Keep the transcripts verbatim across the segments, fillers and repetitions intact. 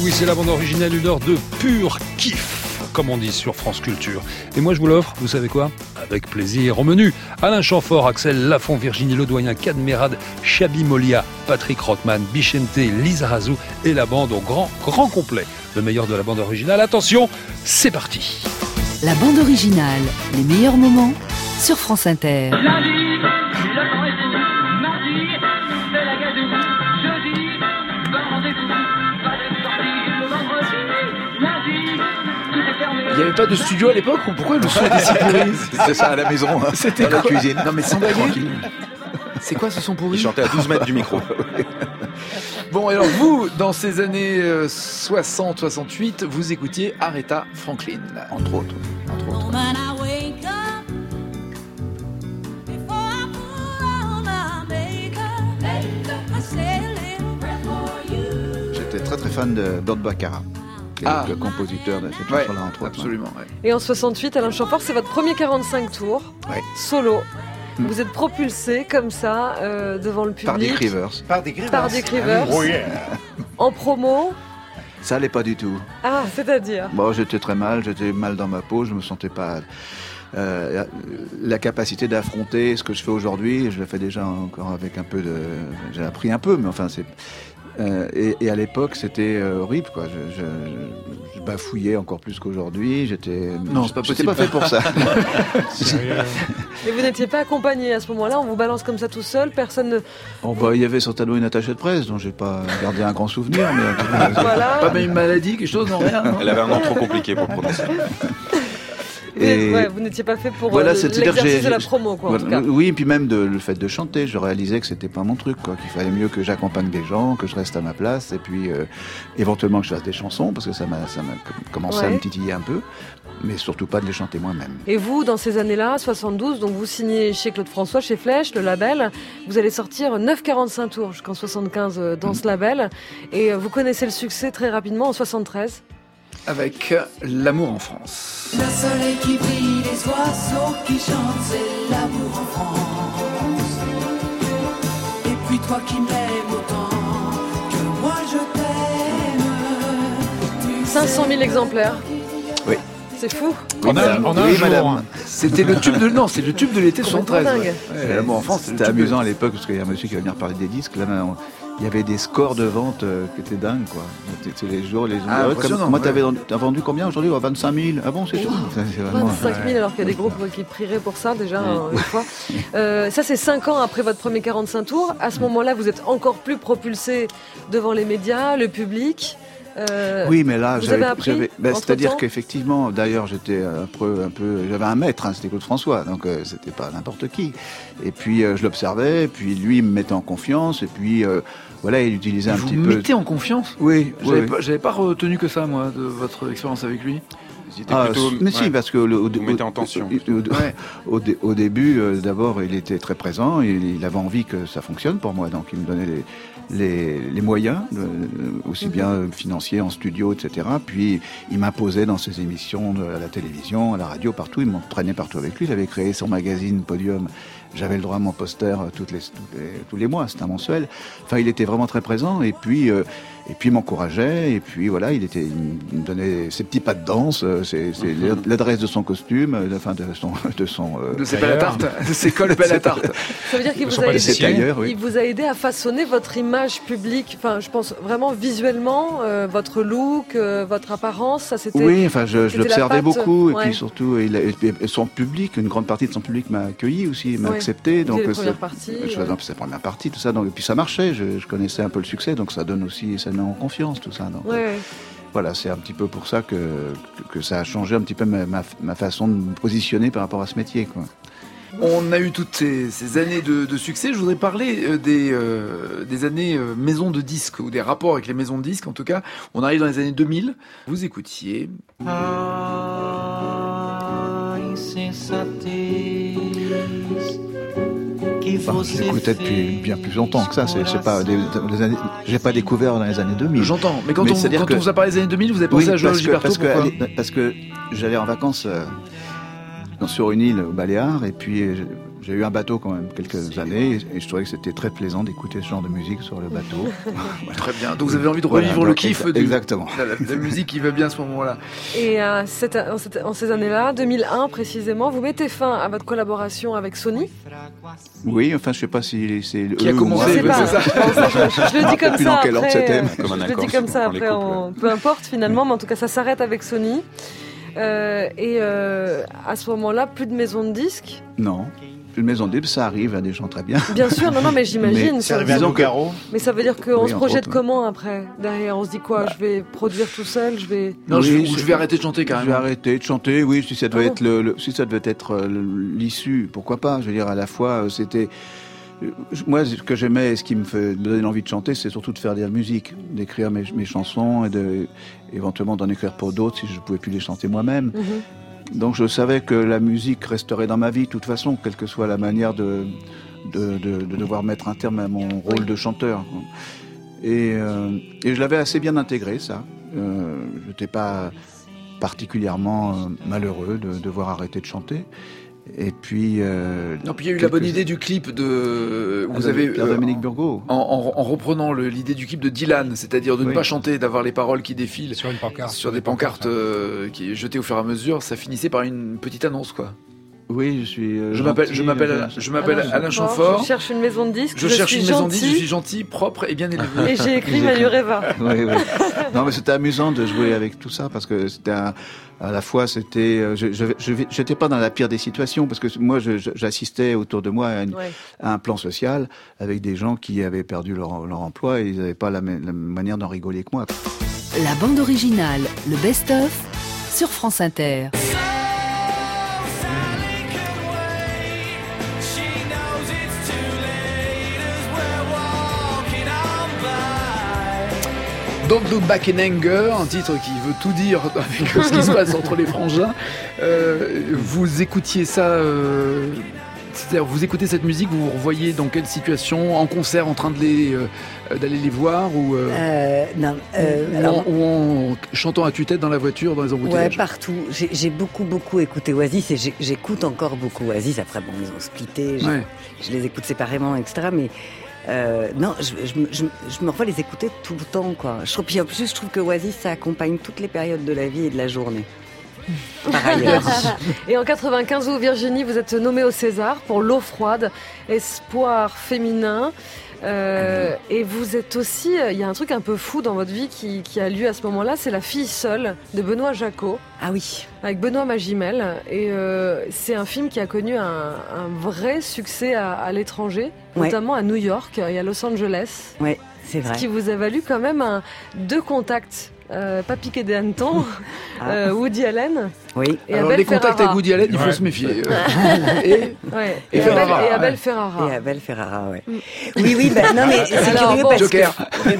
oui, c'est la bande originale, une heure de pur kiff, comme on dit sur France Culture. Et moi, je vous l'offre, vous savez quoi ? Avec plaisir. Au menu, Alain Chamfort, Axel Lafont, Virginie Ledoyen, Kad Merad, Chabi Molia, Patrick Rothman, Bichente, Lisa Razou et la bande au grand, grand complet. Le meilleur de la bande originale. Attention, c'est parti. La bande originale, les meilleurs moments sur France Inter. Il n'y avait pas de studio à l'époque, ou pourquoi le son était si pourri ? C'était ça à la maison, hein, C'était dans la quoi ? cuisine. Non mais sans blaguer. C'est quoi ce son pourri ? Il chantait à douze mètres du micro. Bon, alors vous, dans ces années euh, soixante soixante-huit, vous écoutiez Aretha Franklin. Entre autres. Entre autres. J'étais très très fan de Burt Bacharach, qui est Ah. le compositeur de cette Ouais, chanson-là, entre autres. absolument. Ouais. Et en soixante-huit, Alain Chamfort, c'est votre premier quarante-cinq tours, Ouais. solo. Mm. Vous êtes propulsé comme ça euh, devant le public. Par Dick Rivers. Par des griffes. Par Dick Rivers. Oh yeah. En promo. Ça allait pas du tout. Ah, c'est-à-dire Bon, j'étais très mal, j'étais mal dans ma peau, je me sentais pas euh, la capacité d'affronter ce que je fais aujourd'hui. Je le fais déjà encore avec un peu de, j'ai appris un peu, mais enfin c'est. Euh, et, et à l'époque, c'était euh, horrible, quoi. Je, je, je bafouillais encore plus qu'aujourd'hui. J'étais. Non, c'est pas J'étais possible. pas fait pour ça. Et vous n'étiez pas accompagné à ce moment-là, on vous balance comme ça tout seul, personne ne... Bon, bah, il y avait certainement une attachée de presse, dont j'ai pas gardé un grand souvenir, mais en tout cas, Voilà. Pas même une maladie, quelque chose, non, rien. Non. Elle avait un nom trop compliqué pour le prononcer. Et- Ouais, vous n'étiez pas fait pour Voilà, euh, c'est-à-dire que l'exercice j'ai- de la promo, quoi, en Voilà. tout cas. Oui, et puis même de, le fait de chanter, je réalisais que c'était pas mon truc, quoi, qu'il fallait mieux que j'accompagne des gens, que je reste à ma place, et puis euh, éventuellement que je fasse des chansons, parce que ça m'a, ça m'a commencé à Ouais. me titiller un peu, mais surtout pas de les chanter moi-même. Et vous, dans ces années-là, soixante-douze, donc vous signez chez Claude François, chez Flèche, le label, vous allez sortir neuf quarante-cinq tours jusqu'en soixante-quinze euh, dans ce label, et euh, vous connaissez le succès très rapidement en soixante-treize. Avec euh, L'amour en France. Le soleil qui brille, les oiseaux qui chantent, c'est l'amour en France. Et puis toi qui m'aimes autant que moi je t'aime. Tu cinq cent mille exemplaires. Oui. C'est fou. On a, on a un Oui, jour, madame. hein. C'était le tube de non, c'est le tube de l'été Complètement soixante-treize. dingue. Ouais. Et L'amour en France, c'est le c'était tube de- amusant à l'époque, parce qu'il y a un monsieur qui va venir parler des disques, là, on- il y avait des scores de vente euh, qui étaient dingues, quoi. C'était- C'est les jours, les jours. Ah, Ouais, impressionnant, comme- moi, ouais. t'avais t'as vendu combien aujourd'hui? Oh, vingt-cinq mille. Ah bon, c'est tout. Ça, c'est vraiment- vingt-cinq mille, alors qu'il y a des groupes qui prieraient pour ça déjà euh, une fois. Euh, ça, c'est cinq ans après votre premier quarante-cinq tours. À ce moment-là, vous êtes encore plus propulsé devant les médias, le public. Euh, Oui, mais là, vous j'avais, avez appris j'avais- ben, entre-temps c'est-à-dire qu'effectivement, d'ailleurs, j'étais un peu, un peu, j'avais un maître, hein, c'était Claude François, donc euh, c'était pas n'importe qui. Et puis euh, je l'observais, puis lui il me mettait en confiance, et puis euh, voilà, il utilisait un Vous petit peu. mettez en confiance. Oui, J'avais oui, pas, j'avais pas retenu que ça, moi, de votre expérience avec lui. C'était Ah, plutôt. mais si, ouais. parce que le, au, Vous mettez en tension. au, au- Ouais. au dé- au début, euh, d'abord, il était très présent, il, il avait envie que ça fonctionne pour moi, donc il me donnait les, les, les moyens, euh, aussi bien euh, financiers, en studio, et cetera. Puis il m'imposait dans ses émissions de- à la télévision, à la radio, partout, il m'entraînait partout avec lui. Il avait créé son magazine Podium. J'avais le droit à mon poster euh, toutes les, toutes les- tous les mois, c'était un mensuel. Enfin, il était vraiment très présent, et puis euh, et puis il m'encourageait, et puis voilà, il était, il me donnait ses petits pas de danse, euh, c'est c'est l'adresse de son costume, euh, enfin de son de son euh, De ses pelles à tarte, de ses cols pelles à tarte. Ça veut dire qu'il Ne vous, sont a pas aidé, des ses tailleurs, oui. il vous a aidé à façonner votre image publique. Enfin, je pense vraiment visuellement, euh, votre look, euh, votre apparence, ça c'était. Oui, enfin, je, je c'était la l'observais patte, beaucoup, et ouais. puis surtout, il a- et puis son public, une grande partie de son public m'a accueilli aussi, m'a Ouais. accepté. Vous faisiez les euh, premières c'est- parties, je faisais ouais. un peu sa première partie, tout ça. Donc, et puis ça marchait, je, je connaissais un peu le succès, donc ça donne aussi, ça met en confiance, tout ça. Donc, Ouais, ouais. voilà, c'est un petit peu pour ça que, que, que ça a changé un petit peu ma, ma, ma façon de me positionner par rapport à ce métier, quoi. On a eu toutes ces, ces années de, de succès. Je voudrais parler euh, des, euh, des années euh, maisons de disques, ou des rapports avec les maisons de disques. En tout cas, on arrive dans les années deux mille. Vous écoutiez Enfin, je l'écoutais depuis bien plus longtemps que ça. C'est, c'est pas des, des années, j'ai pas découvert dans les années deux mille. J'entends, mais quand, Mais on, c'est-à-dire quand que- on vous a parlé des années deux mille, vous avez Oui, pensé à Joël parce que, Gilberto, parce, que, pourquoi allez, parce que j'allais en vacances euh, dans- sur une île aux Baléares, et puis euh, J'ai eu un bateau quand même quelques années et je trouvais que c'était très plaisant d'écouter ce genre de musique sur le bateau. Très bien. Donc vous avez envie de revivre voilà, le kiff exa- de exactement. La, la, la musique qui va bien à ce moment-là. Et euh, cette, en, cette, en ces années-là, deux mille un précisément, vous mettez fin à votre collaboration avec Sony. Oui, enfin je sais pas si c'est qui a commencé. Je sais pas. C'est ça. Je, je le dis comme ça. Après, je, comme un je le dis comme ça après. En, peu importe finalement, mais en tout cas ça s'arrête avec Sony. Euh, et euh, à ce moment-là, plus de maison de disques. Non. Une maison de disques, ça arrive à des gens très bien. Bien sûr, non, non, mais j'imagine. Mais, ça arrive à Nogaro. Mais ça veut dire qu'on oui, se projette autres, comment après derrière, on se dit quoi bah. Je vais produire tout seul, je vais. Non, oui, je, je vais arrêter de chanter carrément. Je vais arrêter de chanter, oui, si ça devait ah être le, le, si ça devait être l'issue, pourquoi pas. Je veux dire, à la fois, c'était. Moi, ce que j'aimais, ce qui me, fait, me donnait envie de chanter, c'est surtout de faire de la musique, d'écrire mes, mes chansons et de, éventuellement d'en écrire pour d'autres si je ne pouvais plus les chanter moi-même. Mm-hmm. Donc je savais que la musique resterait dans ma vie de toute façon, quelle que soit la manière de, de, de, de devoir mettre un terme à mon rôle oui. de chanteur. Et, euh, et je l'avais assez bien intégré, ça. Euh, je n'étais pas particulièrement malheureux de devoir arrêter de chanter. Et puis, euh, non, puis il y a eu la bonne idée du clip de. Vous ah, avez Pierre euh, Dominique Burgot. En, en, en reprenant le, l'idée du clip de Dylan, c'est-à-dire de oui. ne pas chanter, d'avoir les paroles qui défilent sur une pancarte, sur des pancartes euh, qui est jetées au fur et à mesure, ça finissait par une petite annonce, quoi. Oui, je suis. Euh, je m'appelle, je m'appelle, Alain, je m'appelle Alain, Alain Chamfort. Je cherche une maison de disques. Je, je cherche une maison de disques. Je suis gentil, propre et bien élevé. Et j'ai écrit Manureva. Oui, oui. Non, mais c'était amusant de jouer avec tout ça parce que c'était un, à la fois c'était. Je, je, je, j'étais pas dans la pire des situations parce que moi, je, j'assistais autour de moi à, une, ouais. à un plan social avec des gens qui avaient perdu leur, leur emploi et ils n'avaient pas la, la manière d'en rigoler que moi. La bande originale, le best-of sur France Inter. Don't Look Back in Anger, un titre qui veut tout dire avec ce qui se passe entre les frangins. Euh, vous écoutiez ça, euh, c'est-à-dire vous écoutez cette musique, vous vous revoyez dans quelle situation, en concert, en train de les, euh, d'aller les voir ou, euh, euh, non, euh, ou, alors, en, ou en chantant à tue-tête dans la voiture, dans les embouteillages? Ouais, partout. J'ai, j'ai beaucoup, beaucoup écouté Oasis et j'ai, j'écoute encore beaucoup Oasis. Après, bon, ils ont splitté, je, ouais. je les écoute séparément, et cetera. Mais Euh, non, je, je, je, je me revois les écouter tout le temps, quoi. Je trouve, puis en plus, je trouve que Oasis, ça accompagne toutes les périodes de la vie et de la journée. Par ailleurs. Et en quatre-vingt-quinze, vous, Virginie, vous êtes nommée au César pour L'eau froide, espoir féminin. Euh, et vous êtes aussi, il y a un truc un peu fou dans votre vie qui, qui a lieu à ce moment-là, c'est La fille seule de Benoît Jacot. Ah oui. Avec Benoît Magimel. Et euh, c'est un film qui a connu un, un vrai succès à, à l'étranger, ouais. notamment à New York et à Los Angeles. Oui, c'est vrai. Ce qui vous a valu quand même un, deux contacts. Euh, pas piqué des hannetons, ah. euh, Woody Allen. Oui. Et Alors Abel les contacts Ferrara. avec Woody Allen, il faut ouais. se méfier. et, ouais. et, et, Ferrara, Abel, et Abel ouais. Ferrara. Et Abel Ferrara, ouais. Mm. Oui, oui, bah, non mais c'est Alors, curieux bon, parce Joker.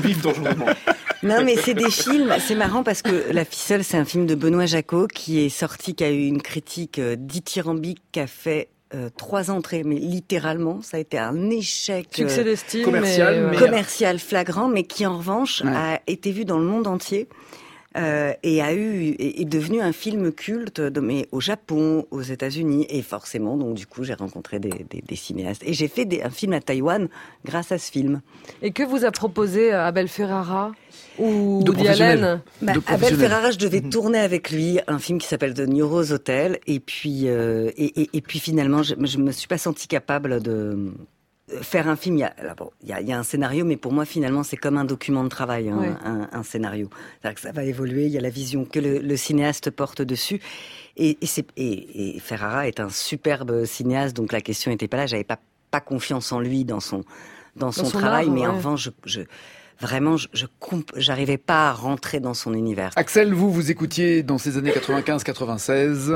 que. Non mais c'est des films, c'est marrant parce que La fille seule, c'est un film de Benoît Jacot qui est sorti, qui a eu une critique dithyrambique, qui a fait Euh, trois entrées, mais littéralement, ça a été un échec succès euh, d'estime, commercial, mais, mais... commercial flagrant, mais qui en revanche ouais. a été vu dans le monde entier. Euh, et a eu est, est devenu un film culte, de, mais au Japon, aux États-Unis, et forcément, donc du coup, j'ai rencontré des, des, des cinéastes et j'ai fait des, un film à Taïwan grâce à ce film. Et que vous a proposé Abel Ferrara ou Woody Allen? Bah, Abel Ferrara, je devais tourner avec lui un film qui s'appelle The New Rose Hotel, et puis euh, et, et, et puis finalement, je, je me suis pas sentie capable de faire un film. Il y a, alors bon, il y a, il y a un scénario, mais pour moi, finalement, c'est comme un document de travail, hein, ouais. un, un scénario. C'est-à-dire que ça va évoluer. Il y a la vision que le, le cinéaste porte dessus. Et, et, c'est, et, et Ferrara est un superbe cinéaste, donc la question n'était pas là. J'avais pas pas confiance en lui dans son dans son, dans son travail, art, mais ouais. en revanche, je, je Vraiment, je, je comp- j'arrivais pas à rentrer dans son univers. Axel, vous, vous écoutiez dans ces années quatre-vingt-quinze quatre-vingt-seize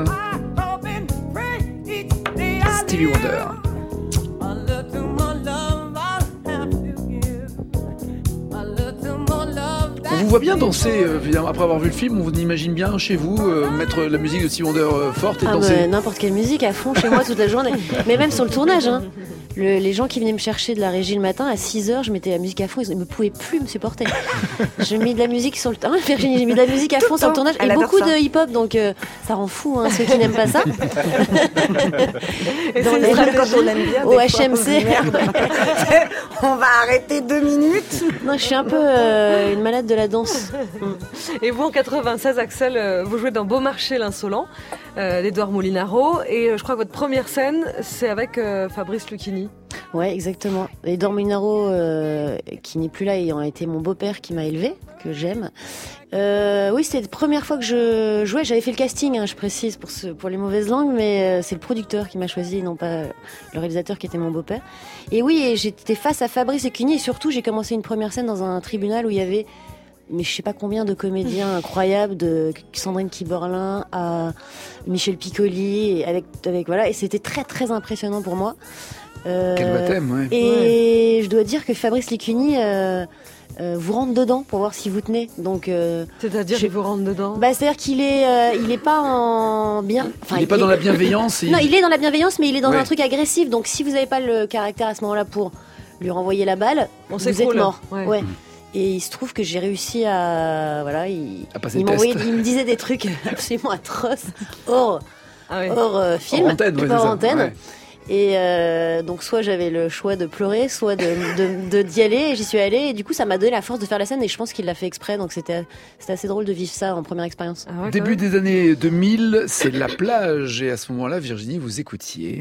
Stevie Wonder. On vous voit bien danser, euh, évidemment, après avoir vu le film, on vous imagine bien chez vous euh, mettre la musique de Stevie Wonder euh, forte et ah danser. Bah, n'importe quelle musique à fond chez moi toute la journée. Mais même sur le tournage, hein. Le, les gens qui venaient me chercher de la régie le matin, à six heures, je mettais la musique à fond, ils ne pouvaient plus me supporter. J'ai mis de la musique sur le hein, Virginie, j'ai mis de la musique à fond sur le tournage et beaucoup ça. de hip-hop, donc euh, ça rend fou hein, ceux qui n'aiment pas ça. Et non, dans C'est les vrai, quand on aime bien, au des H fois, M C. on se dit, merde. On va arrêter deux minutes. Non, je suis un peu euh, une malade de la danse. Et vous, en quatre-vingt-seize, Axel, euh, vous jouez dans Beaumarchais l'Insolent, euh, d'Edouard Molinaro. Et euh, je crois que votre première scène, c'est avec euh, Fabrice Lucchini. Ouais, exactement. Edouard Molinaro, euh, qui n'est plus là, ayant été mon beau-père qui m'a élevé, que j'aime. Euh, oui, c'était la première fois que je jouais. J'avais fait le casting, hein, je précise, pour, ce, pour les mauvaises langues, mais euh, c'est le producteur qui m'a choisi, non pas le réalisateur qui était mon beau-père. Et oui, et j'étais face à Fabrice Lucchini, et surtout, j'ai commencé une première scène dans un tribunal où il y avait, mais je sais pas combien de comédiens incroyables, de Sandrine Kiberlin à Michel Piccoli, et avec, avec voilà, et c'était très très impressionnant pour moi. Euh, Quel baptême, ouais. Et ouais. je dois dire que Fabrice Lucchini euh, euh, vous rentre dedans pour voir si vous tenez. Donc, euh, c'est-à-dire qu'il vous rentre dedans. Bah, c'est-à-dire qu'il est, euh, il est pas en bien. Enfin, il est pas il dans est... la bienveillance. Et... Non, il est dans la bienveillance, mais il est dans ouais. un truc agressif. Donc, si vous n'avez pas le caractère à ce moment-là pour lui renvoyer la balle, on vous êtes cool. mort. Ouais. ouais. Et il se trouve que j'ai réussi à, voilà, il, à passer il m'envoyait, il me disait des trucs absolument atroces hors, ah oui. hors euh, film, hors antenne, ouais, hors antenne. Ouais. Et euh, donc soit j'avais le choix de pleurer, soit de, de, de d'y aller, et j'y suis allée, et du coup ça m'a donné la force de faire la scène, et je pense qu'il l'a fait exprès, donc c'était, c'était assez drôle de vivre ça en première expérience. Ah ouais, Début des années deux mille, c'est la plage, et à ce moment-là, Virginie, vous écoutiez.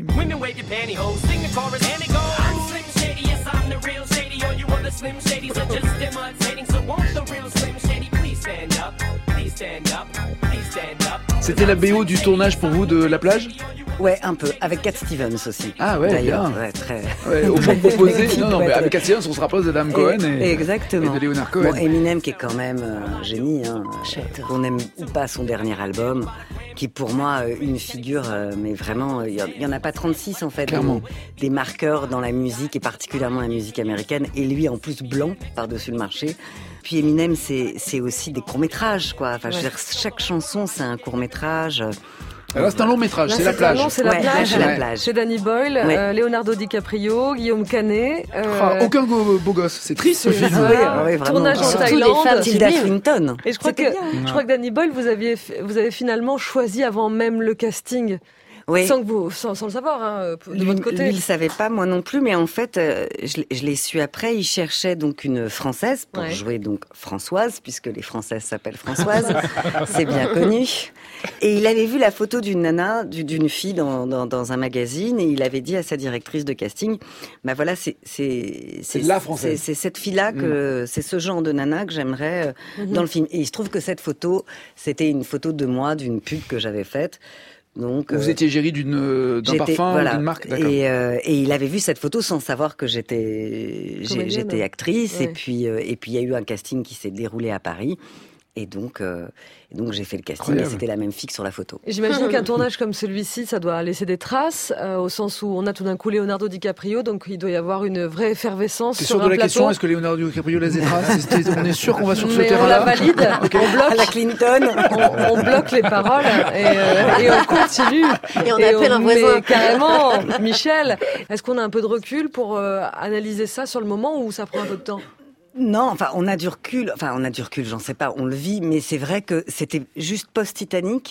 C'était la B O du tournage pour vous de La Plage ? Ouais, un peu. Avec Cat Stevens aussi. Ah ouais, d'ailleurs. bien. Ouais, très... ouais, au point proposé. Non, non, mais avec Cat Stevens, on se rapproche d'Adam Cohen et, Exactement. et de Leonard Cohen. Bon, Eminem, qui est quand même un génie, hein, qu'on aime ou pas son dernier album, qui est pour moi une figure, mais vraiment, il y en a pas trente-six en fait, Clairement. Des, des marqueurs dans la musique, et particulièrement la musique américaine, et lui en plus blanc par-dessus le marché. Puis Eminem, c'est, c'est aussi des courts-métrages, quoi. Enfin, ouais. je veux dire, chaque chanson, c'est un court-métrage. Alors c'est un long métrage, Là, c'est, c'est la plage. Non, c'est la ouais, plage. c'est la plage. C'est Danny Boyle, ouais. euh, Leonardo DiCaprio, Guillaume Canet. Euh... Ah, aucun beau, beau gosse, c'est triste ce film. Oui, oui, tournage en Surtout Thaïlande. des femmes Tilda Swinton. Et je crois que, je crois que Danny Boyle, vous aviez, vous avez finalement choisi avant même le casting. Oui. Sans, que vous, sans, sans le savoir, hein, de lui, votre côté. Lui, il le savait pas, moi non plus, mais en fait, euh, je, je l'ai su après. Il cherchait donc une Française pour ouais. jouer donc Françoise, puisque les Françaises s'appellent Françoise, c'est bien connu. Et il avait vu la photo d'une nana, d'une fille dans, dans, dans un magazine, et il avait dit à sa directrice de casting, bah voilà, c'est c'est c'est la Française, c'est, c'est cette fille-là que mmh. c'est ce genre de nana que j'aimerais euh, mmh. dans le film. Et il se trouve que cette photo, c'était une photo de moi, d'une pub que j'avais faite. Donc, vous euh, étiez gérée d'une, d'un parfum voilà, ou d'une marque, d'accord. Et, euh, et il avait vu cette photo sans savoir que j'étais, j'ai, j'étais actrice. Ouais. Et puis, euh, et puis il y a eu un casting qui s'est déroulé à Paris. Et donc, euh, et donc j'ai fait le casting. Incroyable. Et c'était la même fille que sur la photo. Et j'imagine qu'un tournage comme celui-ci, ça doit laisser des traces, euh, au sens où on a tout d'un coup Leonardo DiCaprio, donc il doit y avoir une vraie effervescence. T'es sur sûr un de la plateau. Question, est-ce que Leonardo DiCaprio laisse des traces? On est sûr qu'on va sur ce mais terrain-là. On la valide, okay. On bloque. À la Clinton. On, on bloque les paroles et, euh, et on continue. Et on et appelle on, un voisin. Carrément, Michel. Est-ce qu'on a un peu de recul pour euh, analyser ça sur le moment ou ça prend un peu de temps? Non, enfin, on a du recul. Enfin, on a du recul, j'en sais pas, on le vit, mais c'est vrai que c'était juste post-Titanic.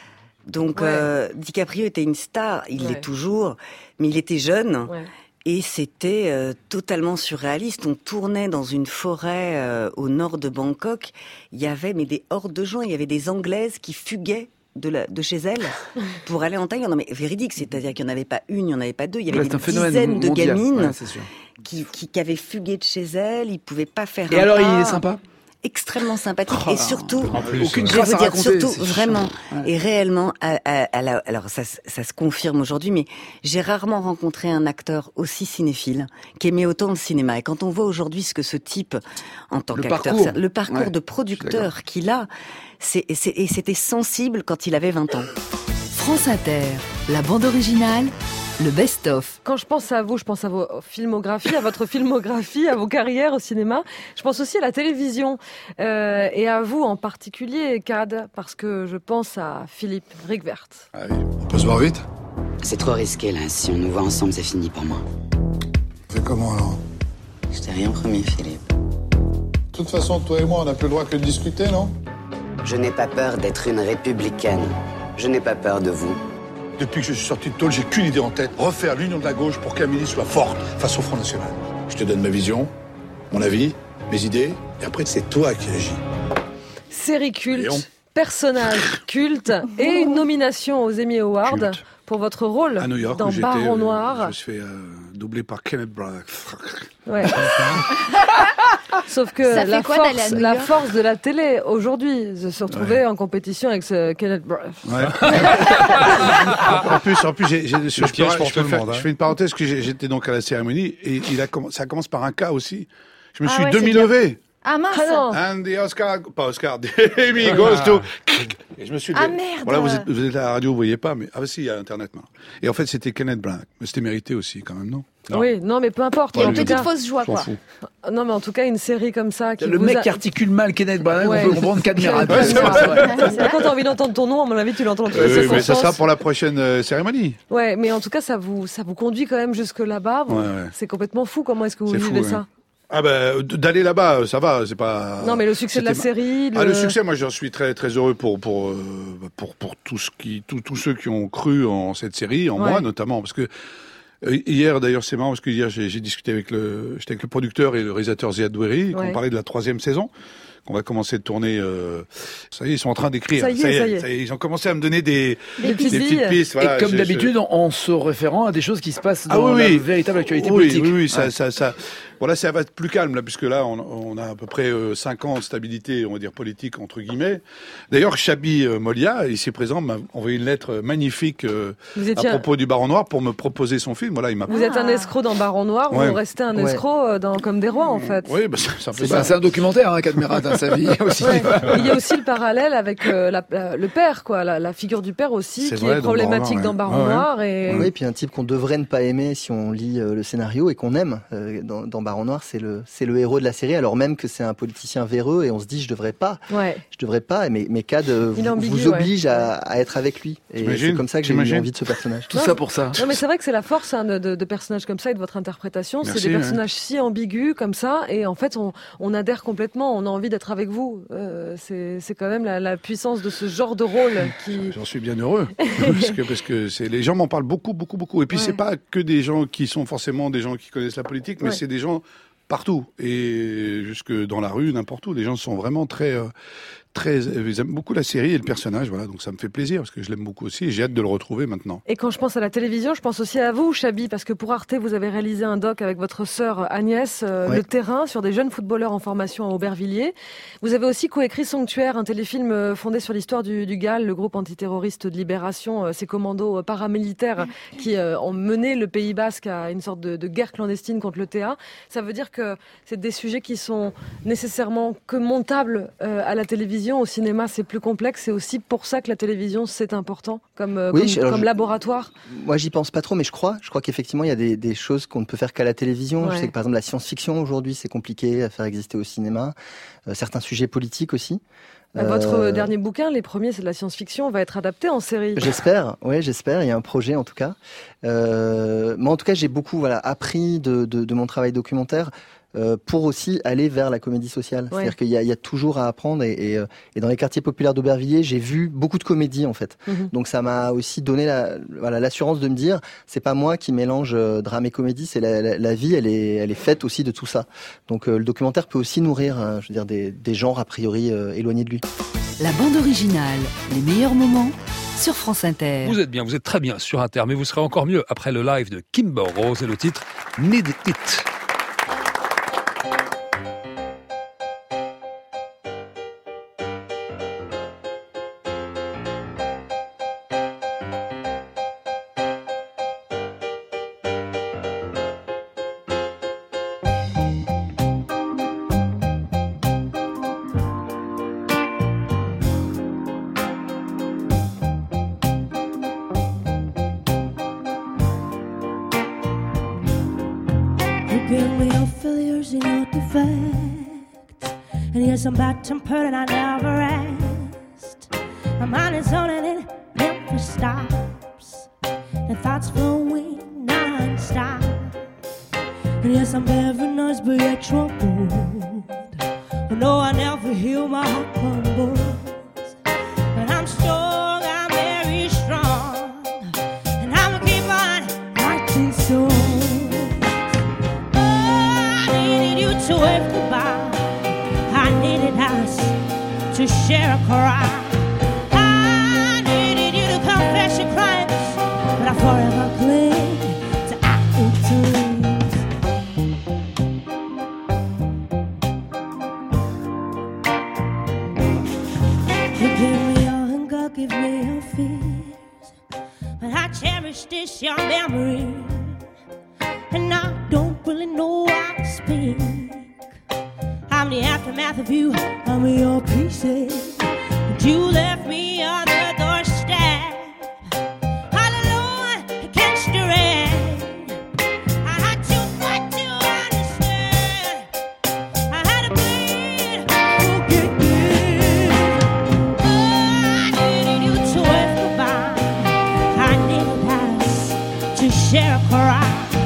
Donc, ouais. euh, DiCaprio était une star, il ouais. l'est toujours, mais il était jeune. Ouais. Et c'était euh, totalement surréaliste. On tournait dans une forêt euh, au nord de Bangkok. Il y avait mais des hordes de gens. Il y avait des Anglaises qui fuguaient de, la, de chez elles pour aller en Thaïlande. Non mais véridique, c'est-à-dire qu'il n'y en avait pas une, il n'y en avait pas deux. Il y avait ouais, des dizaines de mondial. gamines ouais, c'est sûr. Qui, qui, qui avaient fugué de chez elles. Ils ne pouvaient pas faire Et un alors, pas. il est sympa? Extrêmement sympathique oh, et surtout, plus, aucune je vais vous dire raconter, surtout vraiment ouais. et réellement, à, à, à la, alors ça, ça se confirme aujourd'hui, mais j'ai rarement rencontré un acteur aussi cinéphile qui aimait autant le cinéma. Et quand on voit aujourd'hui ce que ce type, en tant le qu'acteur, parcours. le parcours ouais, de producteur qu'il a, c'est, c'est, et c'était sensible quand il avait vingt ans. France Inter, la bande originale. Le best-of. Quand je pense à vous, je pense à vos filmographies, à votre filmographie, à vos carrières au cinéma. Je pense aussi à la télévision euh, et à vous en particulier, Cad, parce que je pense à Philippe Rickwert. Ah oui. On peut se voir vite? C'est trop risqué là. Si on nous voit ensemble, c'est fini pour moi. Fais comment alors? Je t'ai rien promis, Philippe. De toute façon, toi et moi, on n'a plus le droit que de discuter, non? Je n'ai pas peur d'être une républicaine. Je n'ai pas peur de vous. Depuis que je suis sorti de tôle, j'ai qu'une idée en tête. Refaire l'union de la gauche pour qu'Amélie soit forte face au Front National. Je te donne ma vision, mon avis, mes idées, et après c'est toi qui agis. Série culte, personnage culte et une nomination aux Emmy Awards culte. Pour votre rôle à New York, dans Baron euh, Noir. Je me suis fait euh, doubler par Kenneth Branagh. Ouais. Sauf que la, quoi, force, la force de la télé aujourd'hui, de se retrouver ouais. en compétition avec ce Kenneth Branagh. Ouais. en plus, en plus, j'ai, j'ai, je, je, peux, je, peux faire, hein. je fais une parenthèse que j'étais donc à la cérémonie et il a, ça commence par un cas aussi. Je me ah suis ouais, demi-levé. Ah mince. Ah And the Oscar, pas Oscar, the Emmy goes to. Et je me suis dit, ah merde. Voilà, vous êtes, vous êtes à la radio, vous voyez pas, mais ah si, il y a Internet maintenant. Et en fait, c'était Kenneth Branagh, mais c'était mérité aussi quand même, non? Non. Oui, non, mais peu importe. Ouais, une petite fausse joie, quoi. Fous. Non, mais en tout cas, une série comme ça. Qui le vous mec a... qui articule mal Kenneth Branagh, ouais. On peut comprendre Cadmerade. Ouais, c'est vrai. Quand t'as envie d'entendre ton nom, à mon avis, tu l'entends. Euh, oui, mais ça sera pour la prochaine euh, cérémonie. Ouais, mais en tout cas, ça vous, ça vous conduit quand même jusque là-bas. Ouais, ouais. C'est complètement fou. Comment est-ce que vous c'est vivez fou, ça? Ouais. Ah ben d'aller là-bas, ça va, c'est pas. Non, mais le succès de la ma... série. Le... Ah le succès, moi j'en suis très très heureux pour pour euh, pour pour tout ce qui tous tous ceux qui ont cru en cette série, en ouais. moi notamment, parce que euh, hier d'ailleurs c'est marrant parce que hier j'ai, j'ai discuté avec le j'étais avec le producteur et le réalisateur Ziad Doueri, ouais. qu'on parlait de la troisième saison. qu'on va commencer de tourner. Euh... Ça y est, ils sont en train d'écrire. Ça y est, ça y est. Ça y est. Ça y est. Ils ont commencé à me donner des, des, des petites pistes. Voilà, et comme je, d'habitude, je... en se référant à des choses qui se passent dans ah, oui, la oui. véritable actualité oui, politique. Oui, oui, ça, ouais. ça, ça. Voilà, ça va être plus calme là, puisque là, on, on a à peu près euh, cinq ans de stabilité, on va dire politique entre guillemets. D'ailleurs, Chabi euh, Molia, ici présent, m'a envoyé une lettre magnifique euh, à propos un... du Baron Noir pour me proposer son film. Voilà, il m'a. Vous ah. êtes un escroc dans Baron Noir, ouais. vous restez un escroc ouais. dans Comme des rois en fait. Oui, bah, c'est, c'est, ça. c'est un documentaire, hein, Cadmerade, hein, sa vie aussi. Ouais. Il y a aussi le parallèle avec euh, la, la, le père, quoi, la, la figure du père aussi, c'est qui vrai, est problématique dans Baron Noir. Dans Baron ouais. Noir et... Oui, et puis un type qu'on devrait ne pas aimer si on lit euh, le scénario et qu'on aime euh, dans, dans Baron Noir, c'est le, c'est le héros de la série, alors même que c'est un politicien véreux et on se dit je devrais pas, ouais. je devrais pas, mais, mais Cad vous, ambigu, vous oblige ouais. à, à être avec lui. Et J'imagine. c'est comme ça que j'ai eu envie de ce personnage. Tout non, ça pour ça. Non, mais c'est vrai que c'est la force hein, de, de, de personnages comme ça et de votre interprétation. Merci, c'est des personnages ouais. si ambigus comme ça et en fait on, on adhère complètement, on a envie d'être avec vous. Euh, c'est, c'est quand même la, la puissance de ce genre de rôle qui... J'en suis bien heureux parce que, parce que c'est, les gens m'en parlent beaucoup, beaucoup, beaucoup. Et puis ouais. c'est pas que des gens qui sont forcément des gens qui connaissent la politique, mais ouais. c'est des gens partout et jusque dans la rue, n'importe où. Les gens sont vraiment très, euh, très, ils aiment beaucoup la série et le personnage, voilà. Donc ça me fait plaisir parce que je l'aime beaucoup aussi et j'ai hâte de le retrouver maintenant. Et quand je pense à la télévision, je pense aussi à vous, Chabi, parce que pour Arte, vous avez réalisé un doc avec votre sœur Agnès, euh, ouais. Le terrain, sur des jeunes footballeurs en formation à Aubervilliers. Vous avez aussi coécrit Sanctuaire, un téléfilm fondé sur l'histoire du, du G A L, le groupe antiterroriste de libération, euh, ces commandos paramilitaires qui euh, ont mené le Pays Basque à une sorte de, de guerre clandestine contre le T A. Ça veut dire que c'est des sujets qui sont nécessairement que montables euh, à la télévision. Au cinéma, c'est plus complexe. C'est aussi pour ça que la télévision, c'est important comme, euh, oui, comme, comme je, laboratoire. Moi, j'y pense pas trop, mais je crois. Je crois qu'effectivement, il y a des, des choses qu'on ne peut faire qu'à la télévision. Ouais. Je sais que, par exemple, la science-fiction, aujourd'hui, c'est compliqué à faire exister au cinéma. Euh, certains sujets politiques aussi. Votre euh... dernier bouquin, les premiers, c'est de la science-fiction, va être adapté en série. J'espère, oui, j'espère. Il y a un projet, en tout cas. Euh... Moi, en tout cas, j'ai beaucoup voilà, appris de, de, de mon travail documentaire. Euh, pour aussi aller vers la comédie sociale. Ouais. C'est-à-dire qu'il y a, il y a toujours à apprendre et, et, et dans les quartiers populaires d'Aubervilliers, j'ai vu beaucoup de comédie en fait. Mm-hmm. Donc ça m'a aussi donné la, voilà, l'assurance de me dire, c'est pas moi qui mélange euh, drame et comédie, c'est la, la, la vie, elle est, elle est faite aussi de tout ça. Donc euh, le documentaire peut aussi nourrir, euh, je veux dire, des, des genres a priori euh, éloignés de lui. La bande originale, les meilleurs moments sur France Inter. Vous êtes bien, vous êtes très bien sur Inter, mais vous serez encore mieux après le live de Kimber Rose et le titre Need It. I'm bad-tempered and I never rest. My mind is on and it never stops. The thoughts flowing non-stop. And yes, I'm very nice but yet troubled. I know I never heal my heart crumble. But I'm strong, I'm very strong. share a cry. I needed you to confess your crimes, but I forever cling to apple trees. You give me your hunger, give me your fears, but I cherish this your memory, and I don't really know how to speak. I'm the aftermath of you, I'm your pieces, but you left me on the doorstep, all alone against the rain. I had to fight to understand, I had to bleed, forget me. Oh, I needed you to wave goodbye, I needed us to share a cry.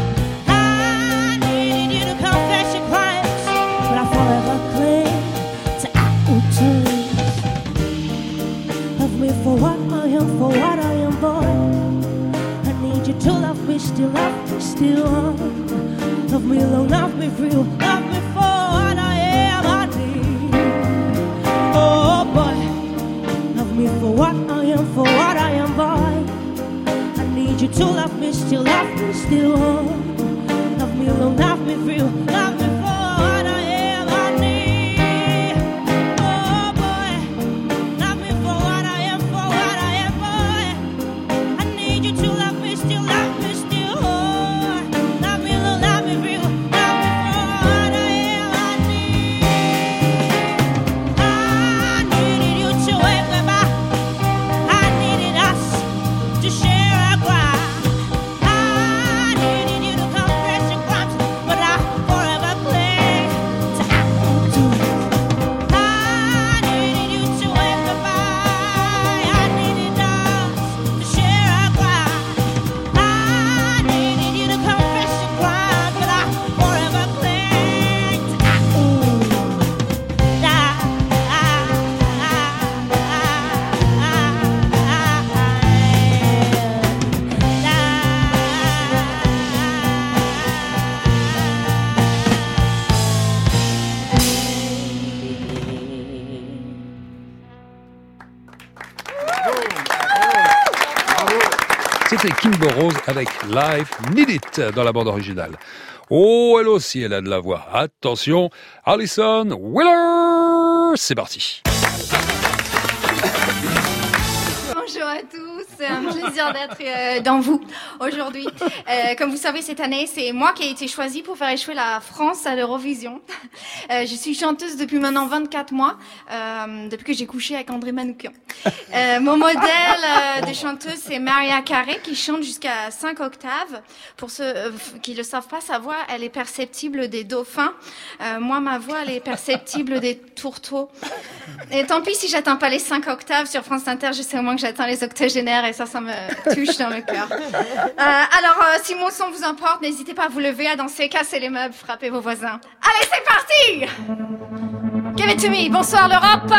For what I am, for what I am, boy. I need you to love me, still love me, still on. Love me alone, love me real, love me for what I am, I need. Oh boy, love me for what I am, for what I am, boy. I need you to love me, still love me, still on. Love me alone, love me real, love me for what I am, I need. Oh boy, love me for what I am. You to love me, still love me, still oh, love me, love me real, love me for what I am, I need. I needed you to wake me back, I needed us to share a cry. I needed you to confess your crimes, but I forever cling to apple trees. I needed you to wake me back, I needed us to share a cry. C'était Kimber Rose avec Life Need It dans la bande originale. Oh, elle aussi, elle a de la voix. Attention, Alison Wheeler, c'est parti. Bonjour à tous, c'est un plaisir d'être euh, dans vous aujourd'hui. Euh, comme vous savez, cette année, c'est moi qui ai été choisie pour faire échouer la France à l'Eurovision. Euh, je suis chanteuse depuis maintenant vingt-quatre mois, euh, depuis que j'ai couché avec André Manoukian. Euh, mon modèle euh, de chanteuse, c'est Maria Carey, qui chante jusqu'à cinq octaves. Pour ceux euh, qui le savent pas, sa voix, elle est perceptible des dauphins. Euh, moi, ma voix, elle est perceptible des tourteaux. Et tant pis si j'atteins pas les cinq octaves sur France Inter, je sais au moins que j'atteins les octogénaires et ça, ça me touche dans le cœur. Euh, alors, euh, si mon son vous importe, n'hésitez pas à vous lever, à danser, casser les meubles, frapper vos voisins. Allez, c'est parti! Give it to me. Bonsoir l'Europe.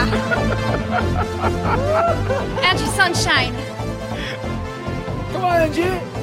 Angie Sunshine. Comment Angie?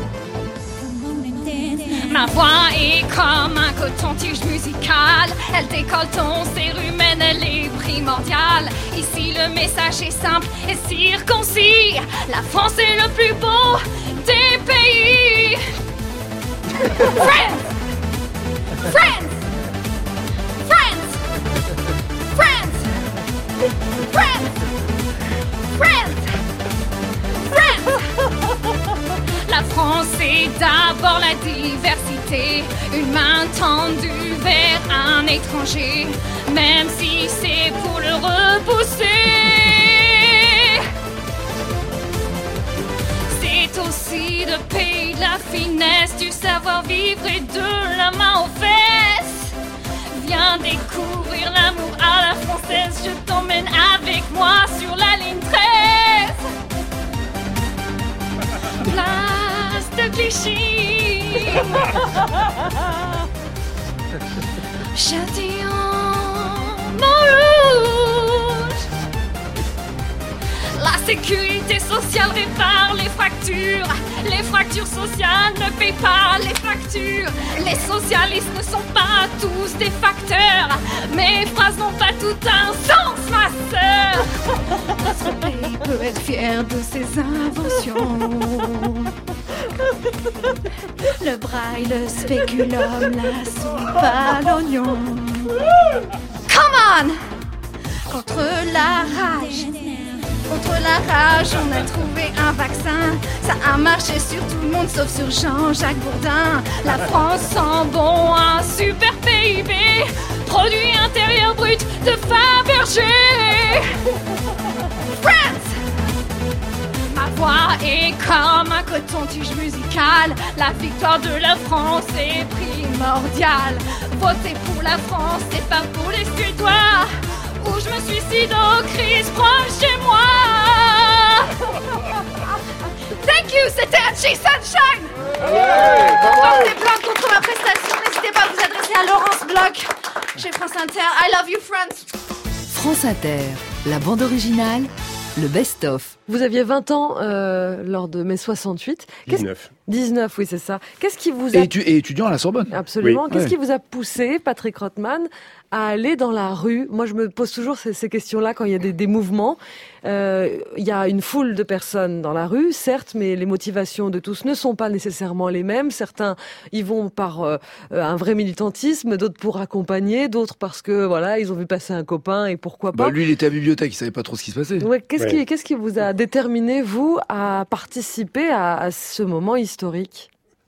Ma voix est comme un coton-tige musical. Elle décolle ton cérumen, elle est primordiale. Ici le message est simple et circoncis. La France est le plus beau des pays. Friends! Friends! Friends! Friends! Friends! Friends! Friends! La France est d'abord la diversité, une main tendue vers un étranger, même si c'est pour le repousser. C'est aussi le pays de la finesse, du savoir-vivre et de la main aux fesses. Viens découvrir l'amour à la française, je t'emmène avec moi sur la ligne treize. Place de Clichy, Châtillon, Montrouge, la sécurité sociale répare les fractures. Les fractures sociales ne paient pas les factures. Les socialistes ne sont pas tous des facteurs. Mes phrases n'ont pas tout un sens, ma sœur. Notre pays peut être fier de ses inventions. Le braille, le spéculum, la soupe à l'oignon. Come on! Contre la rage, contre la rage, on a trouvé un vaccin. Ça a marché sur tout le monde sauf sur Jean-Jacques Bourdin. La France sent bon, un super P I B. Produit intérieur brut de Fabergé. France! Ma voix est comme un coton-tige musical. La victoire de la France est primordiale. Voter pour la France, c'est pas pour les Suédois. Où je me suicide au Christ proche chez moi. Thank you, c'était Hachi Sunshine. Ouais, Portez plainte contre ma prestation. N'hésitez pas à vous adresser à Laurence Bloch chez France Inter. I love you, France. France Inter, la bande originale, le best-of. Vous aviez vingt ans euh, lors de mai soixante-huit. Qu'est-ce... dix-neuf. dix-neuf, oui, c'est ça. Qu'est-ce qui vous a... Et, tu, et étudiant à la Sorbonne. Absolument. Oui. Qu'est-ce ouais. qui vous a poussé, Patrick Rothman, à aller dans la rue? Moi, je me pose toujours ces, ces questions-là quand il y a des, des mouvements. Euh, il y a une foule de personnes dans la rue, certes, mais les motivations de tous ne sont pas nécessairement les mêmes. Certains y vont par euh, un vrai militantisme, d'autres pour accompagner, d'autres parce que voilà, ils ont vu passer un copain et pourquoi pas. Bah, lui, il était à la bibliothèque, il savait pas trop ce qui se passait. Ouais, qu'est-ce, ouais. qui, qu'est-ce qui vous a déterminé, vous, à participer à, à ce moment historique?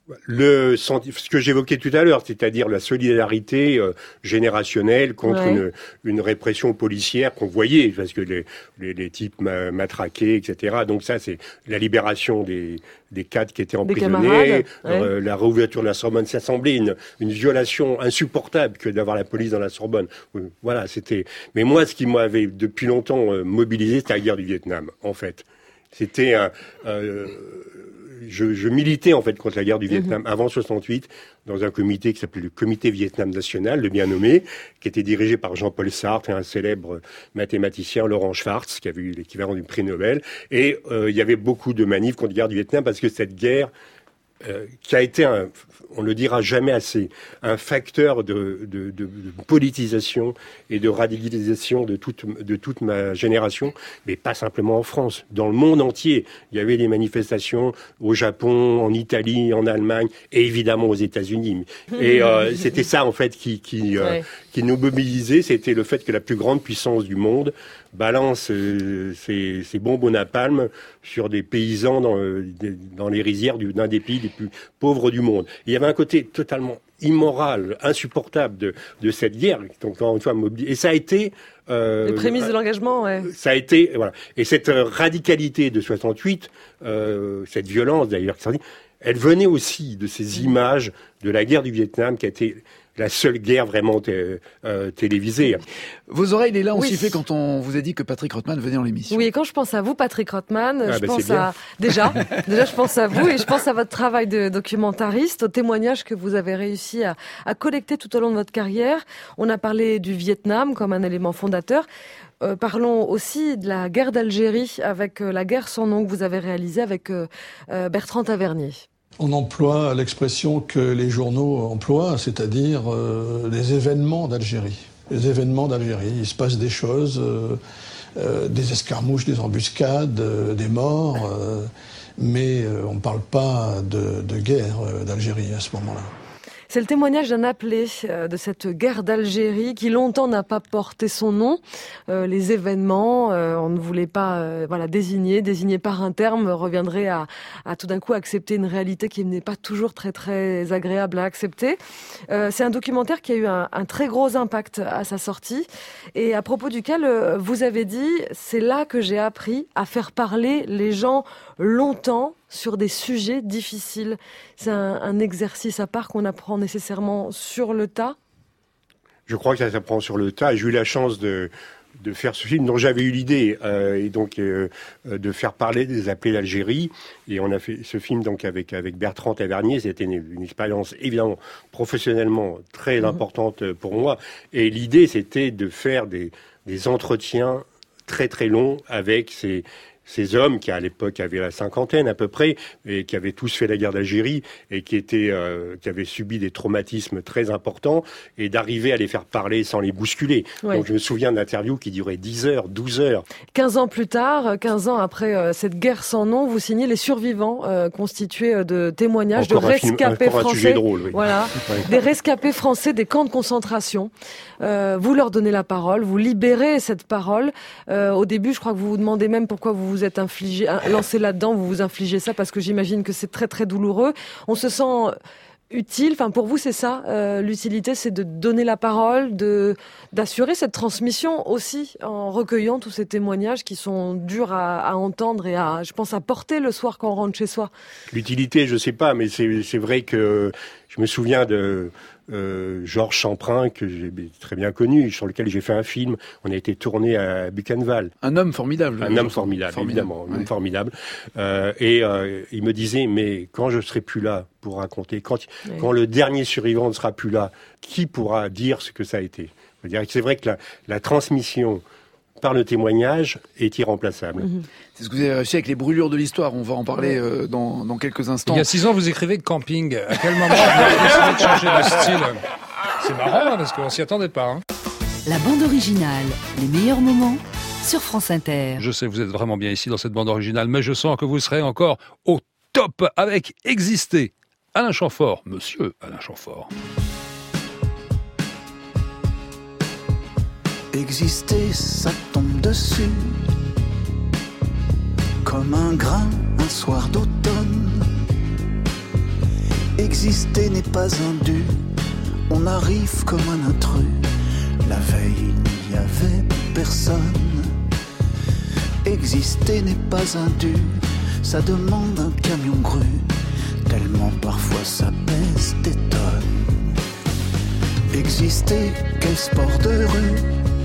Le, ce que j'évoquais tout à l'heure, c'est-à-dire la solidarité euh, générationnelle contre ouais. une, une répression policière qu'on voyait, parce que les, les, les types matraqués, et cetera. Donc ça, c'est la libération des, des cadres qui étaient emprisonnés, ouais. euh, la réouverture de la Sorbonne. Ça semblait une, une violation insupportable que d'avoir la police dans la Sorbonne. Voilà, c'était. Mais moi, ce qui m'avait depuis longtemps euh, mobilisé, c'était la guerre du Vietnam, en fait. C'était un. Euh, Je, je militais en fait contre la guerre du Vietnam mmh. avant soixante-huit dans un comité qui s'appelait le Comité Vietnam National, le bien nommé, qui était dirigé par Jean-Paul Sartre et un célèbre mathématicien, Laurent Schwartz, qui avait eu l'équivalent du prix Nobel. Et euh, il y avait beaucoup de manifs contre la guerre du Vietnam parce que cette guerre euh, qui a été, un, on le dira jamais assez, un facteur de, de, de, de politisation et de radicalisation de toute, de toute ma génération, mais pas simplement en France, dans le monde entier. Il y avait des manifestations au Japon, en Italie, en Allemagne et évidemment aux États-Unis. Et euh, c'était ça en fait qui, qui, euh, ouais. qui nous mobilisait, c'était le fait que la plus grande puissance du monde balance euh, ses, ses bombes au napalm sur des paysans dans, euh, dans les rizières du, d'un des pays les plus pauvres du monde. Et il y avait un côté totalement immoral, insupportable de, de cette guerre. Donc, encore une fois, mobili- et ça a été... Euh, les prémices euh, de l'engagement, ouais. Ça a été... Voilà. Et cette radicalité de soixante-huit, euh, cette violence d'ailleurs, elle venait aussi de ces images de la guerre du Vietnam qui a été... la seule guerre vraiment t- euh, télévisée. Vos oreilles, les là, ont oui. sifflé quand on vous a dit que Patrick Rothman venait dans l'émission. Oui, et quand je pense à vous, Patrick Rothman, ah je bah pense à... Déjà, déjà, je pense à vous et je pense à votre travail de documentariste, aux témoignages que vous avez réussi à, à collecter tout au long de votre carrière. On a parlé du Vietnam comme un élément fondateur. Euh, parlons aussi de la guerre d'Algérie avec euh, la guerre sans nom que vous avez réalisée avec euh, euh, Bertrand Tavernier. On emploie l'expression que les journaux emploient, c'est-à-dire euh, les événements d'Algérie. Les événements d'Algérie, il se passe des choses, euh, euh, des escarmouches, des embuscades, euh, des morts, euh, mais euh, on ne parle pas de, de guerre euh, d'Algérie à ce moment-là. C'est le témoignage d'un appelé euh, de cette guerre d'Algérie qui longtemps n'a pas porté son nom. Euh, les événements, euh, on ne voulait pas euh, voilà, désigner, désigner par un terme reviendrait à, à tout d'un coup accepter une réalité qui n'est pas toujours très très agréable à accepter. Euh, c'est un documentaire qui a eu un, un très gros impact à sa sortie et à propos duquel euh, vous avez dit « c'est là que j'ai appris à faire parler les gens longtemps » sur des sujets difficiles. C'est un, un exercice à part qu'on apprend nécessairement sur le tas. Je crois que ça s'apprend sur le tas. J'ai eu la chance de, de faire ce film dont j'avais eu l'idée, euh, et donc euh, de faire parler des appelés d'Algérie. Et on a fait ce film donc avec avec Bertrand Tavernier. C'était une, une expérience évidemment professionnellement très mmh. importante pour moi. Et l'idée, c'était de faire des, des entretiens très très longs avec ces ces hommes qui à l'époque avaient la cinquantaine à peu près et qui avaient tous fait la guerre d'Algérie et qui étaient euh, qui avaient subi des traumatismes très importants et d'arriver à les faire parler sans les bousculer. Ouais. Donc je me souviens d'interviews qui duraient dix heures, douze heures. quinze ans plus tard, quinze ans après euh, cette guerre sans nom, vous signez Les Survivants, euh, constitués de témoignages encore de rescapés film, français. Drôle, oui. Voilà, ouais. Des rescapés français des camps de concentration. Euh, vous leur donnez la parole, vous libérez cette parole. Euh, au début, je crois que vous vous demandez même pourquoi vous vous êtes infligé, lancé là-dedans, vous vous infligez ça parce que j'imagine que c'est très très douloureux. On se sent utile, enfin pour vous c'est ça, euh, l'utilité c'est de donner la parole, de d'assurer cette transmission aussi en recueillant tous ces témoignages qui sont durs à, à entendre et à, je pense, à porter le soir quand on rentre chez soi. L'utilité, je sais pas, mais c'est c'est vrai que je me souviens de Euh, Georges Champrin, que j'ai très bien connu, sur lequel j'ai fait un film. On a été tourné à Buchenwald. Un homme formidable. Un homme formidable, formidable, évidemment. Un ouais. homme formidable. Euh, et euh, il me disait, mais quand je serai plus là pour raconter, quand, ouais. quand le dernier survivant ne sera plus là, qui pourra dire ce que ça a été? C'est vrai que la, la transmission par le témoignage est irremplaçable. Mmh. C'est ce que vous avez réussi avec les brûlures de l'histoire. On va en parler euh, dans, dans quelques instants. Il y a six ans, vous écrivez camping. À quel moment vous avez décidé de changer de style? C'est marrant, hein, parce qu'on s'y attendait pas. Hein. La bande originale, les meilleurs moments sur France Inter. Je sais, vous êtes vraiment bien ici dans cette bande originale, mais je sens que vous serez encore au top avec Exister. Alain Chamfort, monsieur Alain Chamfort. Exister, ça tombe dessus comme un grain, un soir d'automne. Exister n'est pas un dû, on arrive comme un intrus. La veille, il n'y avait personne. Exister n'est pas un dû, ça demande un camion grue, tellement parfois ça pèse des tonnes. Exister, quel sport de rue,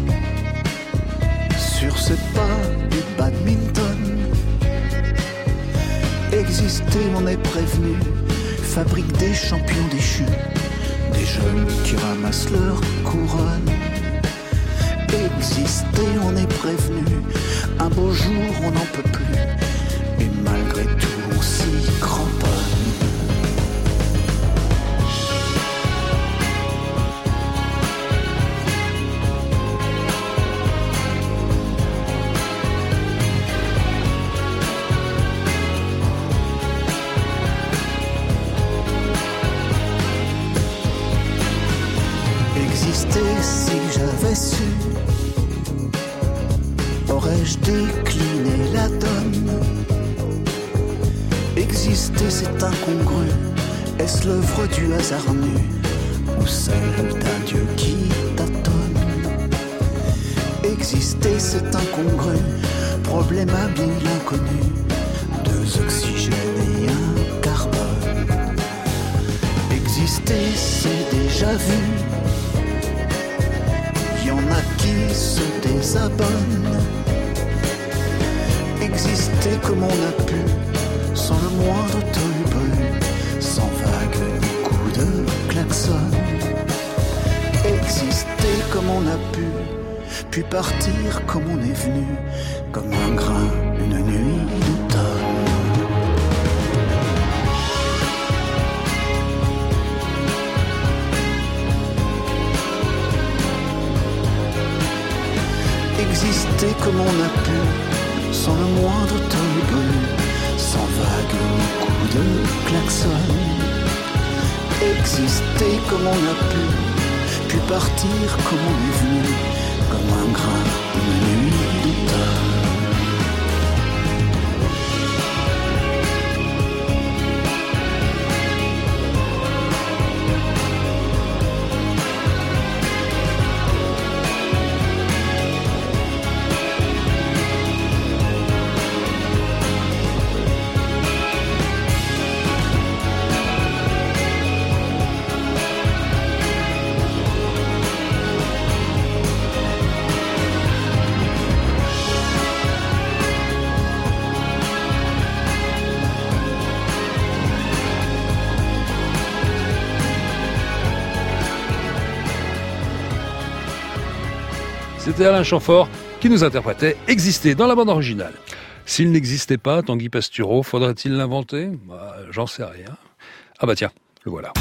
sur ses pas du badminton. Exister, on est prévenu, fabrique des champions déchus, des jeunes qui ramassent leur couronne. Exister, on est prévenu, un beau jour on n'en peut plus, et malgré tout on s'y cramponne. Si j'avais su, aurais-je décliné la donne. Exister c'est incongru, est-ce l'œuvre du hasard nu ou celle d'un dieu qui tâtonne? Exister c'est incongru, problème habile inconnu, deux oxygènes et un carbone. Exister c'est déjà vu, y en a qui se désabonnent. Exister comme on a pu, sans le moindre tohu-bohu, sans vague ni coup de klaxon. Exister comme on a pu, puis partir comme on est venu, comme un grain, une nuit d'automne. Exister comme on a pu, sans le moindre tohu-bohu, sans vague ni coup de klaxon. Exister comme on a pu, puis partir comme on est venu, comme un grain, une nuit d'automne. C'était Alain Chamfort qui nous interprétait Exister dans la bande originale. S'il n'existait pas, Tanguy Pastureau, faudrait-il l'inventer? Bah, j'en sais rien. Ah bah tiens, le voilà.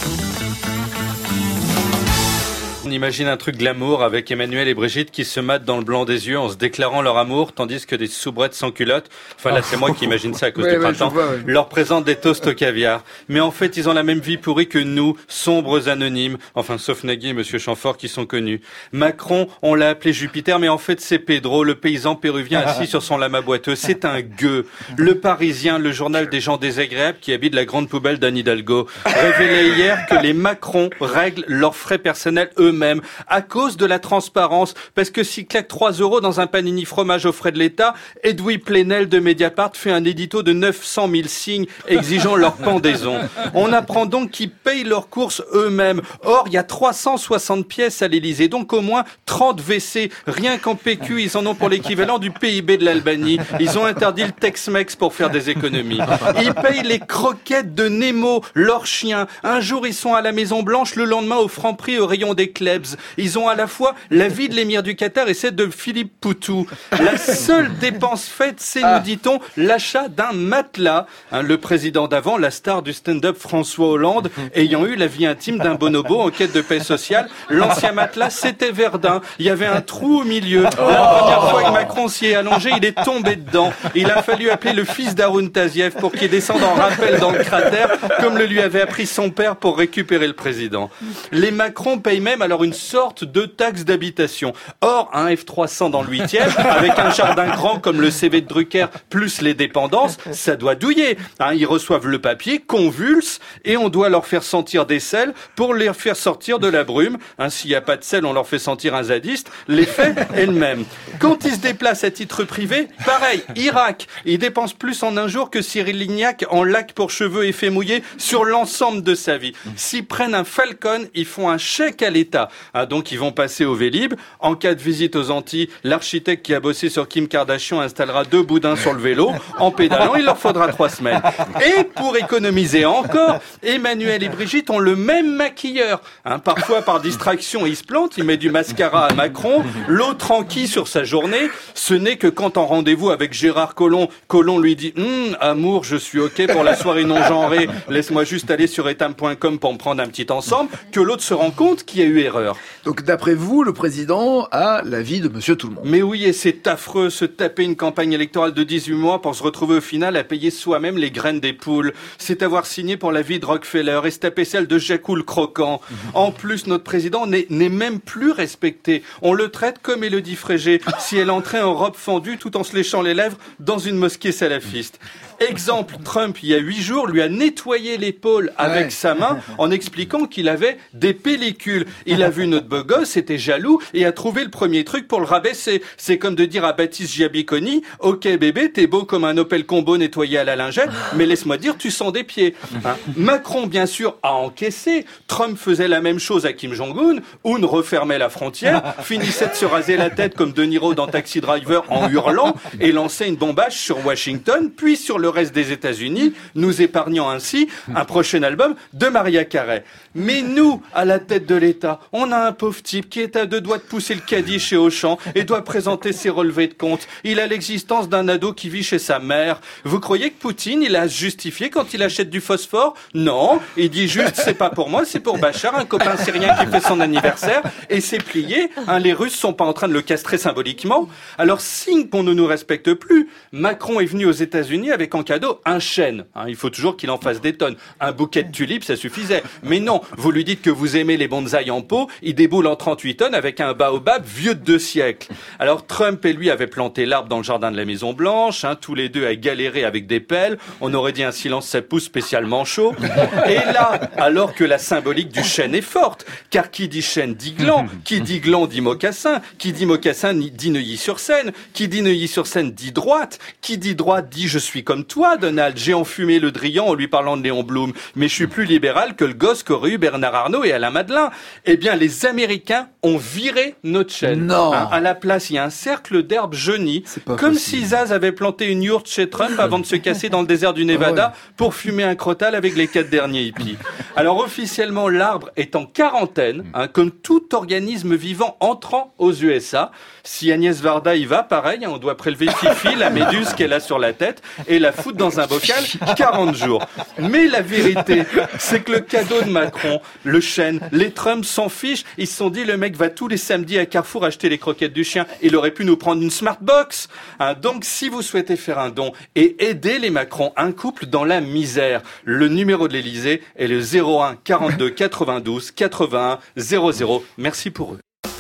On imagine un truc glamour avec Emmanuel et Brigitte qui se matent dans le blanc des yeux en se déclarant leur amour, tandis que des soubrettes sans culotte, enfin là c'est moi qui imagine ça à cause ouais, du ouais, printemps, vois, ouais. leur présentent des toasts au caviar. Mais en fait ils ont la même vie pourrie que nous, sombres anonymes, enfin sauf Nagui et Monsieur Chamfort qui sont connus. Macron, on l'a appelé Jupiter, mais en fait c'est Pedro, le paysan péruvien assis sur son lama boiteux. C'est un gueux. Le Parisien, le journal des gens désagréables qui habitent la grande poubelle d'Anne Hidalgo, révélait hier que les Macron règlent leurs frais personnels eux-mêmes à cause de la transparence, parce que s'ils claquent trois euros dans un panini fromage aux frais de l'État, Edoui Plenel de Mediapart fait un édito de neuf cent mille signes exigeant leur pendaison. On apprend donc qu'ils payent leurs courses eux-mêmes. Or, il y a trois cent soixante pièces à l'Élysée, donc au moins trente W C. Rien qu'en P Q, ils en ont pour l'équivalent du P I B de l'Albanie. Ils ont interdit le Tex-Mex pour faire des économies. Ils payent les croquettes de Nemo, leur chien. Un jour, ils sont à la Maison Blanche, le lendemain au Franprix au rayon des Klebs. Ils ont à la fois la vie de l'émir du Qatar et celle de Philippe Poutou. La seule dépense faite, c'est, nous dit-on, l'achat d'un matelas. Hein, le président d'avant, la star du stand-up François Hollande, ayant eu la vie intime d'un bonobo en quête de paix sociale, l'ancien matelas, c'était Verdun. Il y avait un trou au milieu. La première fois que Macron s'y est allongé, il est tombé dedans. Il a fallu appeler le fils d'Haroun Taziev pour qu'il descende en rappel dans le cratère, comme le lui avait appris son père pour récupérer le président. Les Macron payent même alors une sorte de taxe d'habitation. Or, un F trois cents dans le huitième, avec un jardin grand comme le C V de Drucker, plus les dépendances, ça doit douiller. Hein, ils reçoivent le papier, convulsent, et on doit leur faire sentir des sels pour les faire sortir de la brume. Hein, s'il n'y a pas de sel, on leur fait sentir un zadiste. L'effet est le même. Quand ils se déplacent à titre privé, pareil, Irak, ils dépensent plus en un jour que Cyril Lignac en lac pour cheveux et fait mouiller sur l'ensemble de sa vie. S'ils prennent un Falcon, ils font un chèque à l'État. Ah, donc ils vont passer au Vélib. En cas de visite aux Antilles, l'architecte qui a bossé sur Kim Kardashian installera deux boudins sur le vélo. En pédalant, il leur faudra trois semaines. Et pour économiser encore, Emmanuel et Brigitte ont le même maquilleur. Hein, parfois, par distraction, il se plante, il met du mascara à Macron, l'autre enquille sur sa journée. Ce n'est que quand en rendez-vous avec Gérard Collomb, Collomb lui dit hm, « Amour, je suis OK pour la soirée non genrée, laisse-moi juste aller sur etam point com pour me prendre un petit ensemble », que l'autre se rend compte qu'il y a eu erreur. Donc d'après vous, le président a l'avis de Monsieur Tout-le-Monde. Mais oui, et c'est affreux, se taper une campagne électorale de dix-huit mois pour se retrouver au final à payer soi-même les graines des poules. C'est avoir signé pour la vie de Rockefeller et se taper celle de Jacou le Croquant. En plus, notre président n'est, n'est même plus respecté. On le traite comme Élodie Frégé, si elle entrait en robe fendue tout en se léchant les lèvres dans une mosquée salafiste. Exemple, Trump, il y a huit jours, lui a nettoyé l'épaule avec ouais. sa main en expliquant qu'il avait des pellicules. Il a vu notre beau gosse, était jaloux et a trouvé le premier truc pour le rabaisser. C'est comme de dire à Baptiste Giabiconi, « Ok bébé, t'es beau comme un Opel Combo nettoyé à la lingette, mais laisse-moi dire, tu sens des pieds. Hein » Macron, bien sûr, a encaissé. Trump faisait la même chose à Kim Jong-un. Un refermait la frontière, finissait de se raser la tête comme De Niro dans Taxi Driver en hurlant et lançait une bombache sur Washington, puis sur le reste des États-Unis, nous épargnant ainsi un prochain album de Maria Carey. Mais nous, à la tête de l'État, on a un pauvre type qui est à deux doigts de pousser le caddie chez Auchan et doit présenter ses relevés de compte. Il a l'existence d'un ado qui vit chez sa mère. Vous croyez que Poutine, il a à se justifier quand il achète du phosphore? Non, il dit juste, c'est pas pour moi, c'est pour Bachar, un copain syrien qui fait son anniversaire, et c'est plié. Hein, les Russes sont pas en train de le castrer symboliquement. Alors, signe qu'on ne nous respecte plus, Macron est venu aux États-Unis avec en cadeau un chêne. Hein, il faut toujours qu'il en fasse des tonnes. Un bouquet de tulipes, ça suffisait. Mais non, vous lui dites que vous aimez les bonsaïs en pot, il déboule en trente-huit tonnes avec un baobab vieux de deux siècles. Alors Trump et lui avaient planté l'arbre dans le jardin de la Maison Blanche, hein, tous les deux à galérer avec des pelles. On aurait dit un silence ça pousse spécialement chaud. Et là, alors que la symbolique du chêne est forte, car qui dit chêne dit gland, qui dit gland dit mocassin, qui dit mocassin dit Neuilly-sur-Seine, qui dit Neuilly-sur-Seine dit droite, qui dit droite dit je suis comme toi, Donald, j'ai enfumé le Drian en lui parlant de Léon Blum, mais je suis plus libéral que le gosse qu'aurait eu Bernard Arnault et Alain Madelin. Eh bien, les Américains ont viré notre chêne. Non. Hein, à la place, il y a un cercle d'herbes jaunies, comme possible. Si Zaz avait planté une yourte chez Trump avant de se casser dans le désert du Nevada oh ouais. pour fumer un crotal avec les quatre derniers hippies. Alors officiellement, l'arbre est en quarantaine, hein, comme tout organisme vivant entrant aux U S A. Si Agnès Varda y va, pareil, hein, on doit prélever Fifi, la méduse qu'elle a sur la tête, et la foutre dans un bocal quarante jours. Mais la vérité, c'est que le cadeau de Macron, le chêne, les Trump s'en fichent. Ils se sont dit, le mec va tous les samedis à Carrefour acheter les croquettes du chien. Il aurait pu nous prendre une smart box. Hein, donc, si vous souhaitez faire un don et aider les Macron, un couple dans la misère, le numéro de l'Élysée est le zéro un quarante-deux quatre-vingt-douze quatre-vingt-un zéro zéro. Merci pour eux.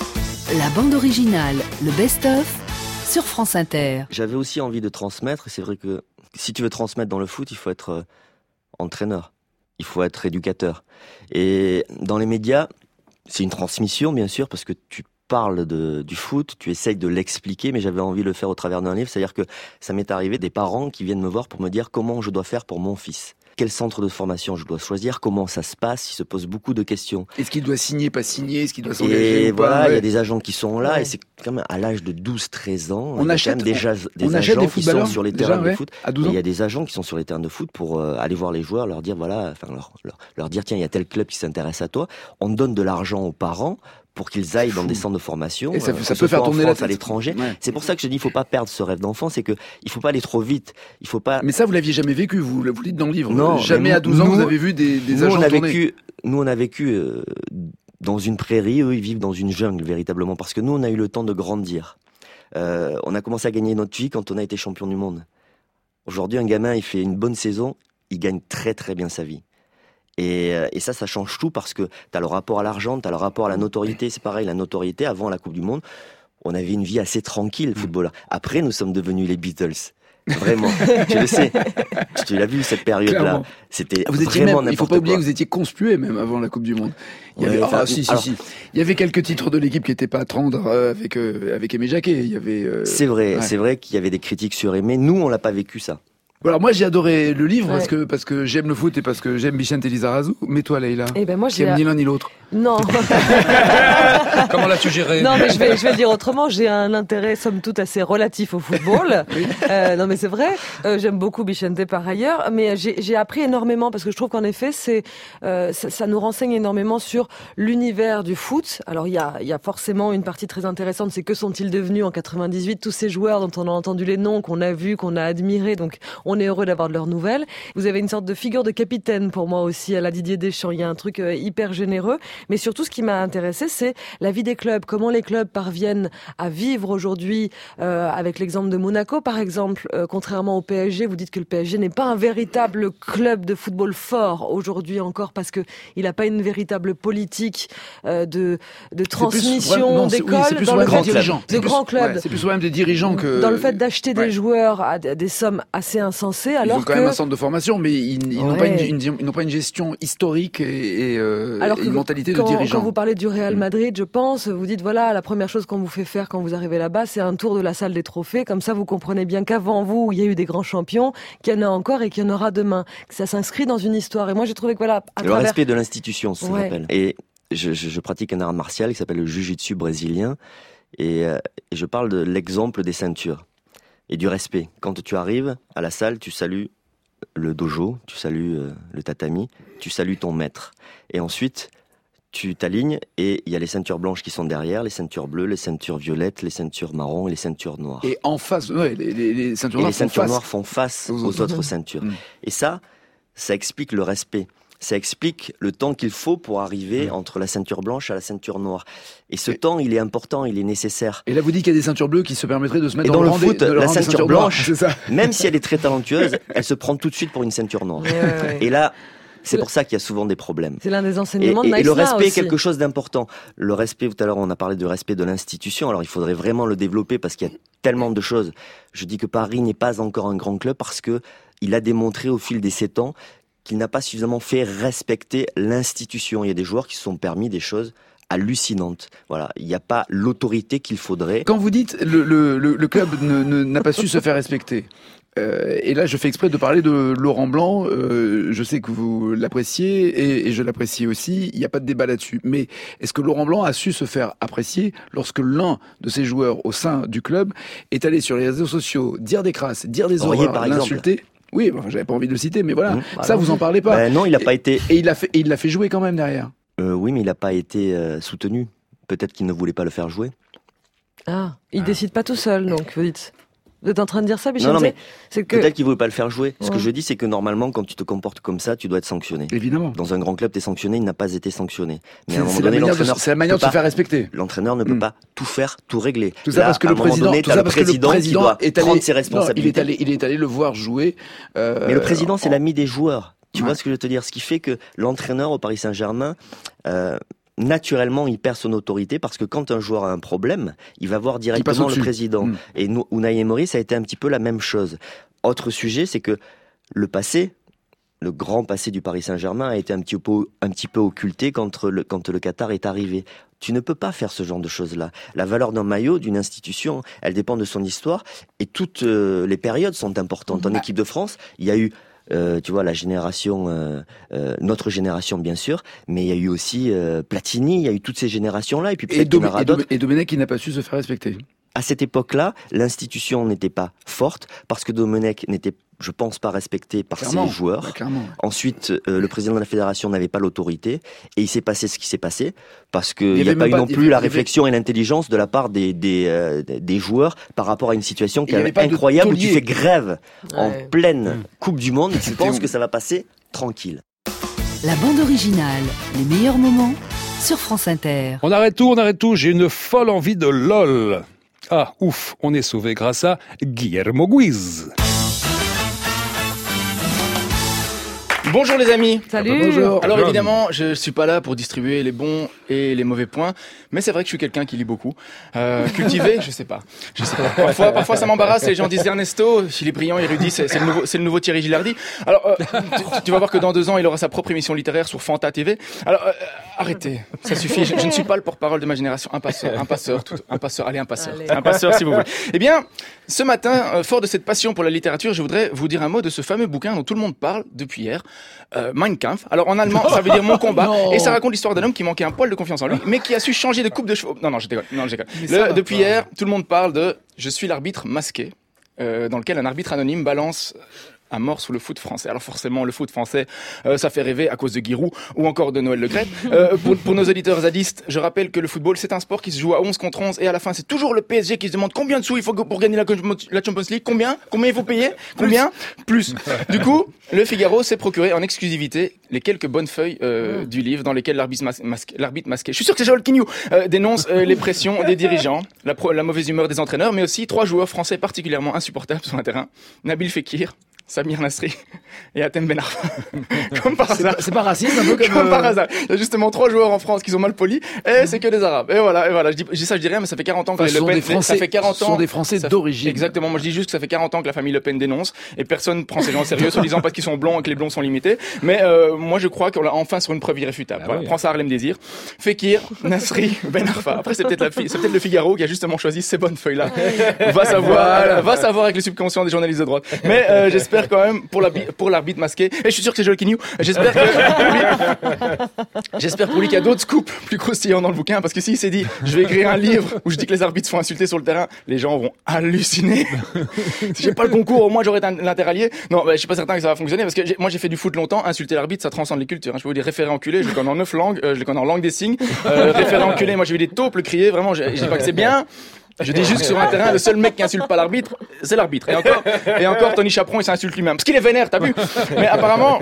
La bande originale, le best-of, sur France Inter. J'avais aussi envie de transmettre, et c'est vrai que si tu veux transmettre dans le foot, il faut être euh, entraîneur, il faut être éducateur. Et dans les médias, c'est une transmission, bien sûr, parce que tu parles de, du foot, tu essayes de l'expliquer, mais j'avais envie de le faire au travers d'un livre, c'est-à-dire que ça m'est arrivé des parents qui viennent me voir pour me dire comment je dois faire pour mon fils. Quel centre de formation je dois choisir, comment ça se passe, ils se posent beaucoup de questions. Est-ce qu'il doit signer, pas signer, est-ce qu'il doit s'engager Et ou voilà, pas, il ouais. y a des agents qui sont là, Ouais. et c'est quand même à l'âge de douze treize ans, On il y a achète- quand même déjà on- des on achète agents des qui sont footballeurs, sur les déjà, terrains ouais, de foot. à douze Et ans. il y a des agents qui sont sur les terrains de foot pour euh, aller voir les joueurs, leur dire voilà, enfin leur, leur, leur dire tiens, il y a tel club qui s'intéresse à toi. On donne de l'argent aux parents pour qu'ils aillent dans des centres de formation, Et ça- euh, ça que peut ce faire soit en tourner la France, à tête. l'étranger. Ouais. C'est pour ça que je dis il faut pas perdre ce rêve d'enfant, c'est que il faut pas aller trop vite, il faut pas. Mais ça, vous l'aviez jamais vécu, vous, vous le dites dans le livre. Non, jamais mais à douze ans, nous- vous avez vu des, des nous, agents on a tourner. vécu, nous, on a vécu euh, dans une prairie, eux, ils vivent dans une jungle, véritablement, parce que nous, on a eu le temps de grandir. Euh, on a commencé à gagner notre vie quand on a été champion du monde. Aujourd'hui, un gamin, il fait une bonne saison, il gagne très très bien sa vie. Et, euh, et ça, ça change tout parce que tu as le rapport à l'argent, tu as le rapport à la notoriété. C'est pareil, la notoriété, avant la Coupe du Monde, on avait une vie assez tranquille, footballeur. Après, nous sommes devenus les Beatles. Vraiment, tu le sais. Tu l'as vu cette période-là. Clairement. C'était Vous étiez vraiment même, il faut n'importe pas oublier quoi. que vous étiez conspué même avant la Coupe du Monde. Il y Ouais, avait, enfin, ah, si, si, alors- si. Il y avait quelques titres de l'équipe qui étaient pas tendres euh, avec euh, avec Aimé Jacquet. Il y avait. euh, C'est vrai, ouais. c'est vrai qu'il y avait des critiques sur Aimé. Nous, on l'a pas vécu ça. Alors moi j'ai adoré le livre Ouais. parce que parce que j'aime le foot et parce que j'aime Vicente Lizarazu. Mais toi Leïla, Eh ben moi qui j'ai aime ni l'un ni l'autre. non. Comment l'as-tu géré? Non, mais je vais, je vais le dire autrement. J'ai un intérêt, somme toute, assez relatif au football. Euh, non, mais c'est vrai. Euh, j'aime beaucoup Bichente par ailleurs, mais j'ai, j'ai appris énormément parce que je trouve qu'en effet, c'est, euh, ça, ça nous renseigne énormément sur l'univers du foot. Alors, il y a, il y a forcément une partie très intéressante. C'est que sont-ils devenus en quatre-vingt-dix-huit tous ces joueurs dont on a entendu les noms, qu'on a vus, qu'on a admirés. Donc, on est heureux d'avoir de leurs nouvelles. Vous avez une sorte de figure de capitaine pour moi aussi à la Didier Deschamps. Il y a un truc euh, hyper généreux. Mais surtout, ce qui m'a intéressé, c'est la vie des clubs. Comment les clubs parviennent à vivre aujourd'hui, euh, avec l'exemple de Monaco, par exemple. Euh, contrairement au P S G, vous dites que le P S G n'est pas un véritable club de football fort aujourd'hui encore parce que il n'a pas une véritable politique euh, de, de transmission d'école dans le fait de grands clubs. Ouais, c'est plus problème des dirigeants que dans le fait d'acheter ouais. des joueurs à des sommes assez insensées, alors ils ont quand que même un centre de formation, mais ils, ils n'ont pas Ouais. une, une- ils n'ont pas une gestion historique et, et, euh, Alors et que une mentalité quand, de dirigeant. Quand vous parlez du Real Madrid, je pense, vous dites voilà, la première chose qu'on vous fait faire quand vous arrivez là-bas, c'est un tour de la salle des trophées. Comme ça, vous comprenez bien qu'avant vous, il y a eu des grands champions, qu'il y en a encore et qu'il y en aura demain. Que ça s'inscrit dans une histoire. Et moi, j'ai trouvé que voilà, à Le travers... respect de l'institution, ça Ouais. s'appelle. Et je, je, je pratique un art martial qui s'appelle le jiu-jitsu brésilien. Et, euh, et je parle de l'exemple des ceintures et du respect. Quand tu arrives à la salle, tu salues le dojo, tu salues euh, le tatami, tu salues ton maître. Et ensuite, tu t'alignes et il y a les ceintures blanches qui sont derrière, les ceintures bleues, les ceintures violettes, les ceintures marron et les ceintures noires. Et en face, ouais, les, les, les ceintures Et noires les ceintures font face noires font face aux, aux autres, autres. ceintures. Mm. Et ça, ça explique le respect. Ça explique le temps qu'il faut pour arriver Mm. entre la ceinture blanche à la ceinture noire. Et ce temps, il est important, il est nécessaire. Et là, vous dites qu'il y a des ceintures bleues qui se permettraient de se mettre Et dans, dans le rang des- foot, de leur la rang des ceinture ceintures noires, blanche, c'est ça. même si elle est très talentueuse, elle se prend tout de suite pour une ceinture noire. Ouais, ouais, ouais. Et là, c'est pour ça qu'il y a souvent des problèmes. C'est l'un des Et, enseignements et- de et le Naïsna respect est aussi. quelque chose d'important. Le respect, tout à l'heure, on a parlé du respect de l'institution. Alors, il faudrait vraiment le développer parce qu'il y a tellement de choses. Je dis que Paris n'est pas encore un grand club parce que il a démontré au fil des sept ans qu'il n'a pas suffisamment fait respecter l'institution. Il y a des joueurs qui se sont permis des choses hallucinantes. Voilà, il n'y a pas l'autorité qu'il faudrait. Quand vous dites le, le, le, le club ne- ne- n'a pas su se faire respecter, euh, et là je fais exprès de parler de Laurent Blanc, euh, je sais que vous l'appréciez et, et je l'apprécie aussi, il n'y a pas de débat là-dessus. Mais est-ce que Laurent Blanc a su se faire apprécier lorsque l'un de ses joueurs au sein du club est allé sur les réseaux sociaux dire des crasses, dire des Aurier, horreurs, par exemple. l'insulter? Oui, enfin, j'avais pas envie de le citer, mais voilà. Mmh, bah ça, non. vous en parlez pas. Ben non, il a pas et, été. Et il l'a fait, et il l'a fait jouer quand même derrière. Euh, oui, mais il n'a pas été euh, soutenu. Peut-être qu'il ne voulait pas le faire jouer. Ah, il ah. décide pas tout seul, donc vous dites. Vous êtes en train de dire ça, Bichente? Non, non, mais c'est que... peut-être qu'il ne voulait pas le faire jouer. Ce ouais. que je dis, c'est que normalement, quand tu te comportes comme ça, tu dois être sanctionné. Évidemment. Dans un grand club, tu es sanctionné, il n'a pas été sanctionné. Mais c'est, à un moment c'est donné, la l'entraîneur. De, c'est la manière de se pas, faire respecter. L'entraîneur ne peut mm. pas tout faire, tout régler. Tout ça Là, parce que le président, donné, tout ça le parce président, que le président qui doit est allé, prendre ses responsabilités. Non, il est allé, il est allé le voir jouer. Euh, mais le président, c'est l'ami des joueurs. Tu ouais. vois ce que je veux te dire? Ce qui fait que l'entraîneur au Paris Saint-Germain, euh, naturellement, il perd son autorité parce que quand un joueur a un problème, il va voir directement le président. Mmh. Et nous, Unai Emery, ça a été un petit peu la même chose. Autre sujet, c'est que le passé, le grand passé du Paris Saint-Germain a été un petit peu, un petit peu occulté quand le, quand le Qatar est arrivé. Tu ne peux pas faire ce genre de choses-là. La valeur d'un maillot, d'une institution, elle dépend de son histoire et toutes euh, les périodes sont importantes. En équipe de France, il y a eu Euh, tu vois, la génération, euh, euh, notre génération bien sûr, mais il y a eu aussi euh, Platini, il y a eu toutes ces générations-là, et puis peut-être qu'il y en aura d'autres. Et Domenech qui n'a pas su se faire respecter. À cette époque-là, l'institution n'était pas forte, parce que Domenech n'était, je pense, pas respecté par clairement, ses joueurs. bah, clairement. Ensuite, euh, le président de la fédération n'avait pas l'autorité, et il s'est passé ce qui s'est passé, parce qu'il n'y a pas eu non plus la réflexion et l'intelligence de la part des, des, euh, des joueurs par rapport à une situation qui est incroyable, où tu fais grève ouais. en pleine mmh. Coupe du Monde, et tu penses que ça va passer tranquille. La bande originale, les meilleurs moments sur France Inter. On arrête tout, on arrête tout, j'ai une folle envie de LOL. Ah, ouf, on est sauvé grâce à Guillermo Guiz. Bonjour les amis. Salut. Bonjour. Alors évidemment, je suis pas là pour distribuer les bons et les mauvais points, mais c'est vrai que je suis quelqu'un qui lit beaucoup. Euh, cultivé, je sais pas. Je sais pas. Parfois, parfois ça m'embarrasse. Les gens disent Ernesto, s'il est brillant, érudit, c'est, c'est le nouveau, c'est le nouveau Thierry Gilardi. Alors, euh, tu, tu vas voir que dans deux ans, il aura sa propre émission littéraire sur Fanta T V. Alors, euh, arrêtez, ça suffit. Je, je ne suis pas le porte-parole de ma génération. Un passeur, un passeur, tout, un passeur. Allez, un passeur, allez. un passeur si vous voulez. Eh bien, ce matin, euh, fort de cette passion pour la littérature, je voudrais vous dire un mot de ce fameux bouquin dont tout le monde parle depuis hier. Euh, Mein Kampf. Alors en allemand, ça veut dire mon combat, non. Et ça raconte l'histoire d'un homme qui manquait un poil de confiance en lui, mais qui a su changer de coupe de cheveux. Non, non, je déconne. Non, je déconne. Le, depuis pas. Hier, tout le monde parle de je suis l'arbitre masqué, euh, dans lequel un arbitre anonyme balance à mort sous le foot français. Alors forcément, le foot français, euh, ça fait rêver à cause de Giroud ou encore de Noël Le Graët. Euh, pour, pour nos auditeurs zadistes, je rappelle que le football, c'est un sport qui se joue à onze contre onze et à la fin, c'est toujours le P S G qui se demande combien de sous il faut pour gagner la, la Champions League. Combien Combien il faut payer Combien Plus. Du coup, le Figaro s'est procuré en exclusivité les quelques bonnes feuilles euh, du livre dans lesquelles l'arbitre masqué, l'arbitre masqué, je suis sûr que c'est Joël Quignou, euh, dénonce euh, les pressions des dirigeants, la, pro, la mauvaise humeur des entraîneurs, mais aussi trois joueurs français particulièrement insupportables sur un terrain. Nabil Fekir, Samir Nasri et Hatem Ben Arfa. Comme par hasard. C'est, c'est pas raciste, un peu comme, comme euh... par hasard. Il y a justement trois joueurs en France qui sont mal polis, et c'est que des Arabes. Et voilà, et voilà. Je dis, je dis ça, je dis rien, mais ça fait quarante ans que enfin, Le Pen, Français, ça fait quarante ans. Ce sont des Français ça, d'origine. Exactement. Moi, je dis juste que ça fait quarante ans que la famille Le Pen dénonce, et personne prend ces gens au sérieux, en disant parce qu'ils sont blonds et que les blonds sont limités. Mais, euh, moi, je crois qu'on l'a enfin sur une preuve irréfutable. Ah voilà. Oui. Prends ça, Harlem Désir. Fekir, Nasri, Ben Arfa. Après, c'est peut-être la fille, c'est peut-être le Figaro qui a justement choisi ces bonnes feuilles-là. Va savoir, voilà. va savoir avec le subconscient des journalistes de droite. Mais, euh, j'espère quand même, pour la pour l'arbitre masqué. Et je suis sûr que c'est Joel Quignou. J'espère que pour lui, j'espère pour lui qu'il y a d'autres scoops plus croustillants dans le bouquin, parce que s'il s'est dit, je vais écrire un livre où je dis que les arbitres se font insulter sur le terrain, les gens vont halluciner. Si j'ai pas le concours, au moins j'aurai l'interallié. Non, bah, je suis pas certain que ça va fonctionner, parce que j'ai, moi j'ai fait du foot longtemps. Insulter l'arbitre, ça transcende les cultures. Hein. Je peux vous dire référé enculé, je le connais en neuf langues, euh, je le connais en langue des signes. Euh, référé enculé, moi j'ai vu des taupes le crier. Vraiment, je, je dis pas que c'est bien. Je dis juste que sur un terrain, le seul mec qui insulte pas l'arbitre, c'est l'arbitre. Et encore, et encore, Tony Chaperon, il s'insulte lui-même. Parce qu'il est vénère, t'as vu? Mais apparemment,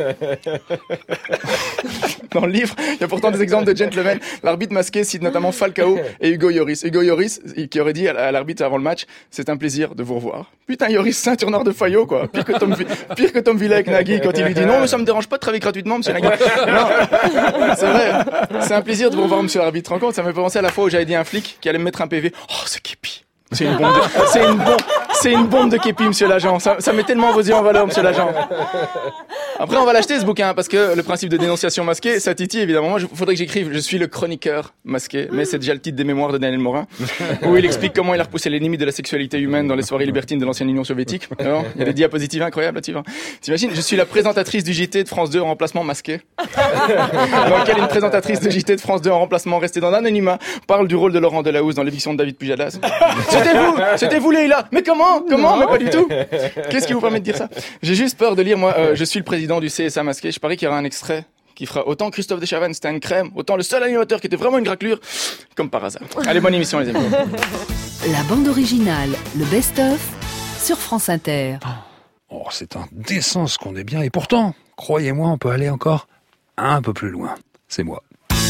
dans le livre, il y a pourtant des exemples de gentlemen. L'arbitre masqué cite notamment Falcao et Hugo Lloris. Hugo Lloris, qui aurait dit à l'arbitre avant le match, c'est un plaisir de vous revoir. Putain, Lloris, ceinture noire de Fayot, quoi. Pire que Tom, pire que Tom Villa avec Nagui quand il lui dit non, mais ça me dérange pas de travailler gratuitement, monsieur Nagui. Non, c'est vrai. C'est un plaisir de vous revoir, monsieur l'arbitre. Rends compte, ça m'a fait penser à la fois où j'avais dit à un flic qui allait me mettre un P V. Oh, ce képi. C'est une bombe de, c'est une bombe, c'est une bombe de képi, monsieur l'agent. Ça, ça met tellement vos yeux en valeur, monsieur l'agent. Après, on va l'acheter ce bouquin parce que le principe de dénonciation masquée, ça titille évidemment. Moi, il faudrait que j'écrive. Je suis le chroniqueur masqué, mais c'est déjà le titre des mémoires de Daniel Morin, où il explique comment il a repoussé les limites de la sexualité humaine dans les soirées libertines de l'ancienne Union soviétique. Alors, il y a des diapositives incroyables là-dessus. Hein. T'imagines, je suis la présentatrice du J T de France deux en remplacement masqué, dans lequel une présentatrice de J T de France deux en remplacement restée dans l'anonymat parle du rôle de Laurent Delahousse dans l'éviction de David Pujadas. C'était vous, c'était vous Leïla. Mais comment, comment, mais pas du tout. Qu'est-ce qui vous permet de dire ça? J'ai juste peur de lire, moi, euh, je suis le président du C S A masqué. Je parie qu'il y aura un extrait qui fera autant Christophe Dechavanne, c'était une crème, autant le seul animateur qui était vraiment une raclure, comme par hasard. Allez, bonne émission, les amis. La bande originale, le best-of, sur France Inter. Oh, c'est indécent ce qu'on est bien, et pourtant, croyez-moi, on peut aller encore un peu plus loin. C'est moi.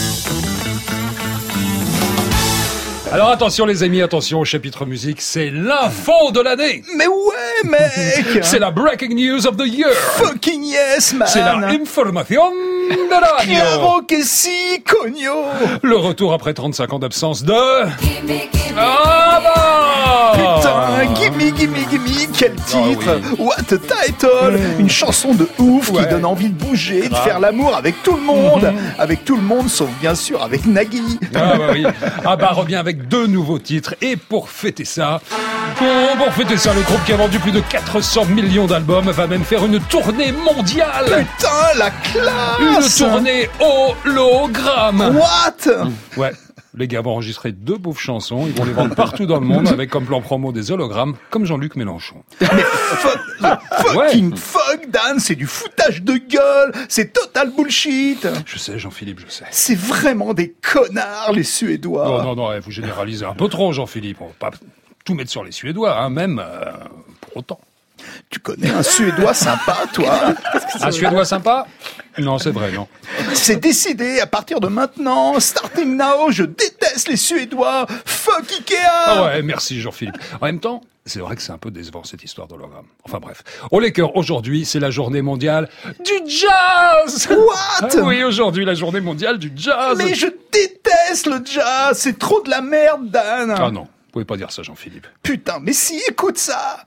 Alors attention les amis, attention au chapitre musique, c'est l'info de l'année. Mais ouais mec. C'est la breaking news of the year. Fucking yes man. C'est la information de l'année. Claro que si, cogno. Le retour après trente-cinq ans d'absence de... Ah bah Putain, gimme, gimme, gimme, quel titre. Oh, oui. What a title. mmh. Une chanson de ouf ouais. qui donne envie de bouger, de ah. faire l'amour avec tout le monde. Mmh. Avec tout le monde, sauf bien sûr avec Nagui. Ah bah oui. Ah bah revient avec deux nouveaux titres. Et pour fêter ça, oh, pour fêter ça, le groupe qui a vendu plus de quatre cents millions d'albums va même faire une tournée mondiale. Putain, la classe. Une tournée hologramme. What? Ouais. Les gars vont enregistrer deux pauvres chansons, ils vont les vendre partout dans le monde avec comme plan promo des hologrammes, comme Jean-Luc Mélenchon. Mais fuck, fucking ouais. fuck, Dan, c'est du foutage de gueule, c'est total bullshit. Je sais, Jean-Philippe, je sais. C'est vraiment des connards, les Suédois. Non, non, non, vous généralisez un peu trop, Jean-Philippe. On va pas tout mettre sur les Suédois, hein, même euh, pour autant. Tu connais un Suédois sympa, toi? Un Suédois sympa? Non, c'est vrai, non. C'est décidé, à partir de maintenant, starting now, je déteste les Suédois. Fuck Ikea! Ah ouais, merci Jean-Philippe. En même temps, c'est vrai que c'est un peu décevant cette histoire d'hologramme. Enfin bref. Au les cœurs, aujourd'hui, c'est la journée mondiale du jazz! What? Ah oui, aujourd'hui, la journée mondiale du jazz! Mais je déteste le jazz! C'est trop de la merde, Dan! Ah non, vous pouvez pas dire ça, Jean-Philippe. Putain, mais si, écoute ça!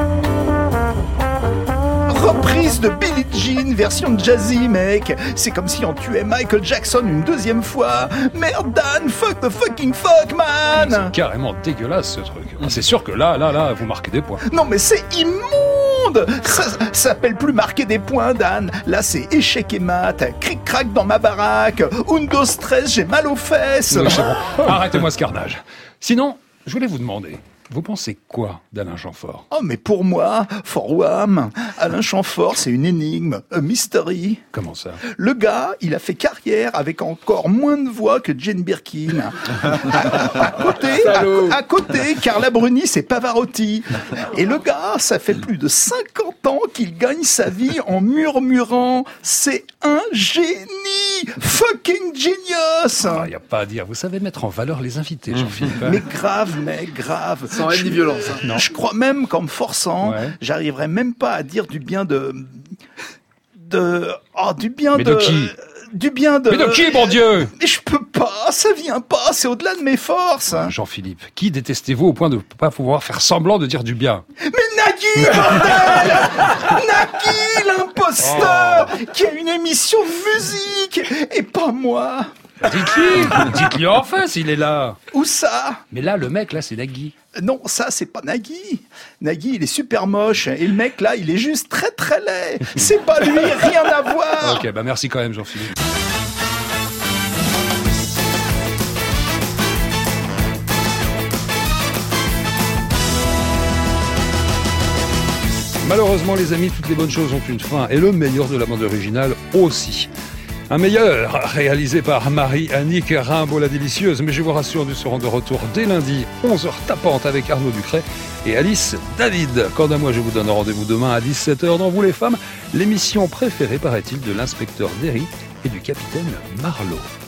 Reprise de Billie Jean, version jazzy, mec. C'est comme si on tuait Michael Jackson une deuxième fois. Merde, Dan, fuck the fucking fuck, man. C'est carrément dégueulasse, ce truc. C'est sûr que là, là, là, vous marquez des points. Non, mais c'est immonde. Ça, ça s'appelle plus marquer des points, Dan. Là, c'est échec et mat, cric-crac dans ma baraque, undo stress, j'ai mal aux fesses. Oui, c'est bon. Arrêtez-moi ce carnage. Sinon, je voulais vous demander... Vous pensez quoi d'Alain Chamfort? Oh, mais pour moi, for Wham, Alain Chamfort, c'est une énigme, a mystery. Comment ça? Le gars, il a fait carrière avec encore moins de voix que Jane Birkin. à, à côté, à, à côté, Carla Bruni, c'est Pavarotti. Et le gars, ça fait plus de cinquante ans qu'il gagne sa vie en murmurant. C'est un génie! Fucking genius! Il n'y a pas à dire. Vous savez mettre en valeur les invités, Jean-Philippe. Mais grave, mec, grave. Sans haine ni violence. Hein. Non. Je crois même qu'en me forçant, ouais. j'arriverai même pas à dire du bien de... de... Oh, du bien Mais de... de qui? Du bien de... Mais de qui, bon Dieu? Mais je peux pas, ça vient pas, c'est au-delà de mes forces. Jean-Philippe, qui détestez-vous au point de ne pas pouvoir faire semblant de dire du bien? Mais Nagui, bordel! Nagui, l'imposteur, oh. qui a une émission de musique, et pas moi. Dites-lui, dites-lui en face, il est là. Où ça? Mais là, le mec, là, c'est Nagui. Non, ça, c'est pas Nagui. Nagui, il est super moche. Et le mec, là, il est juste très, très laid. C'est pas lui, rien à voir. Ok, bah merci quand même, Jean-Philippe. Malheureusement, les amis, toutes les bonnes choses ont une fin. Et le meilleur de la bande originale aussi. Un meilleur, réalisé par Marie-Annick Rimbaud la délicieuse, mais je vous rassure, nous serons de retour dès lundi, onze heures tapante avec Arnaud Ducret et Alice David. Quant à moi, je vous donne rendez-vous demain à dix-sept heures dans Vous les femmes, l'émission préférée, paraît-il, de l'inspecteur Derry et du capitaine Marlowe.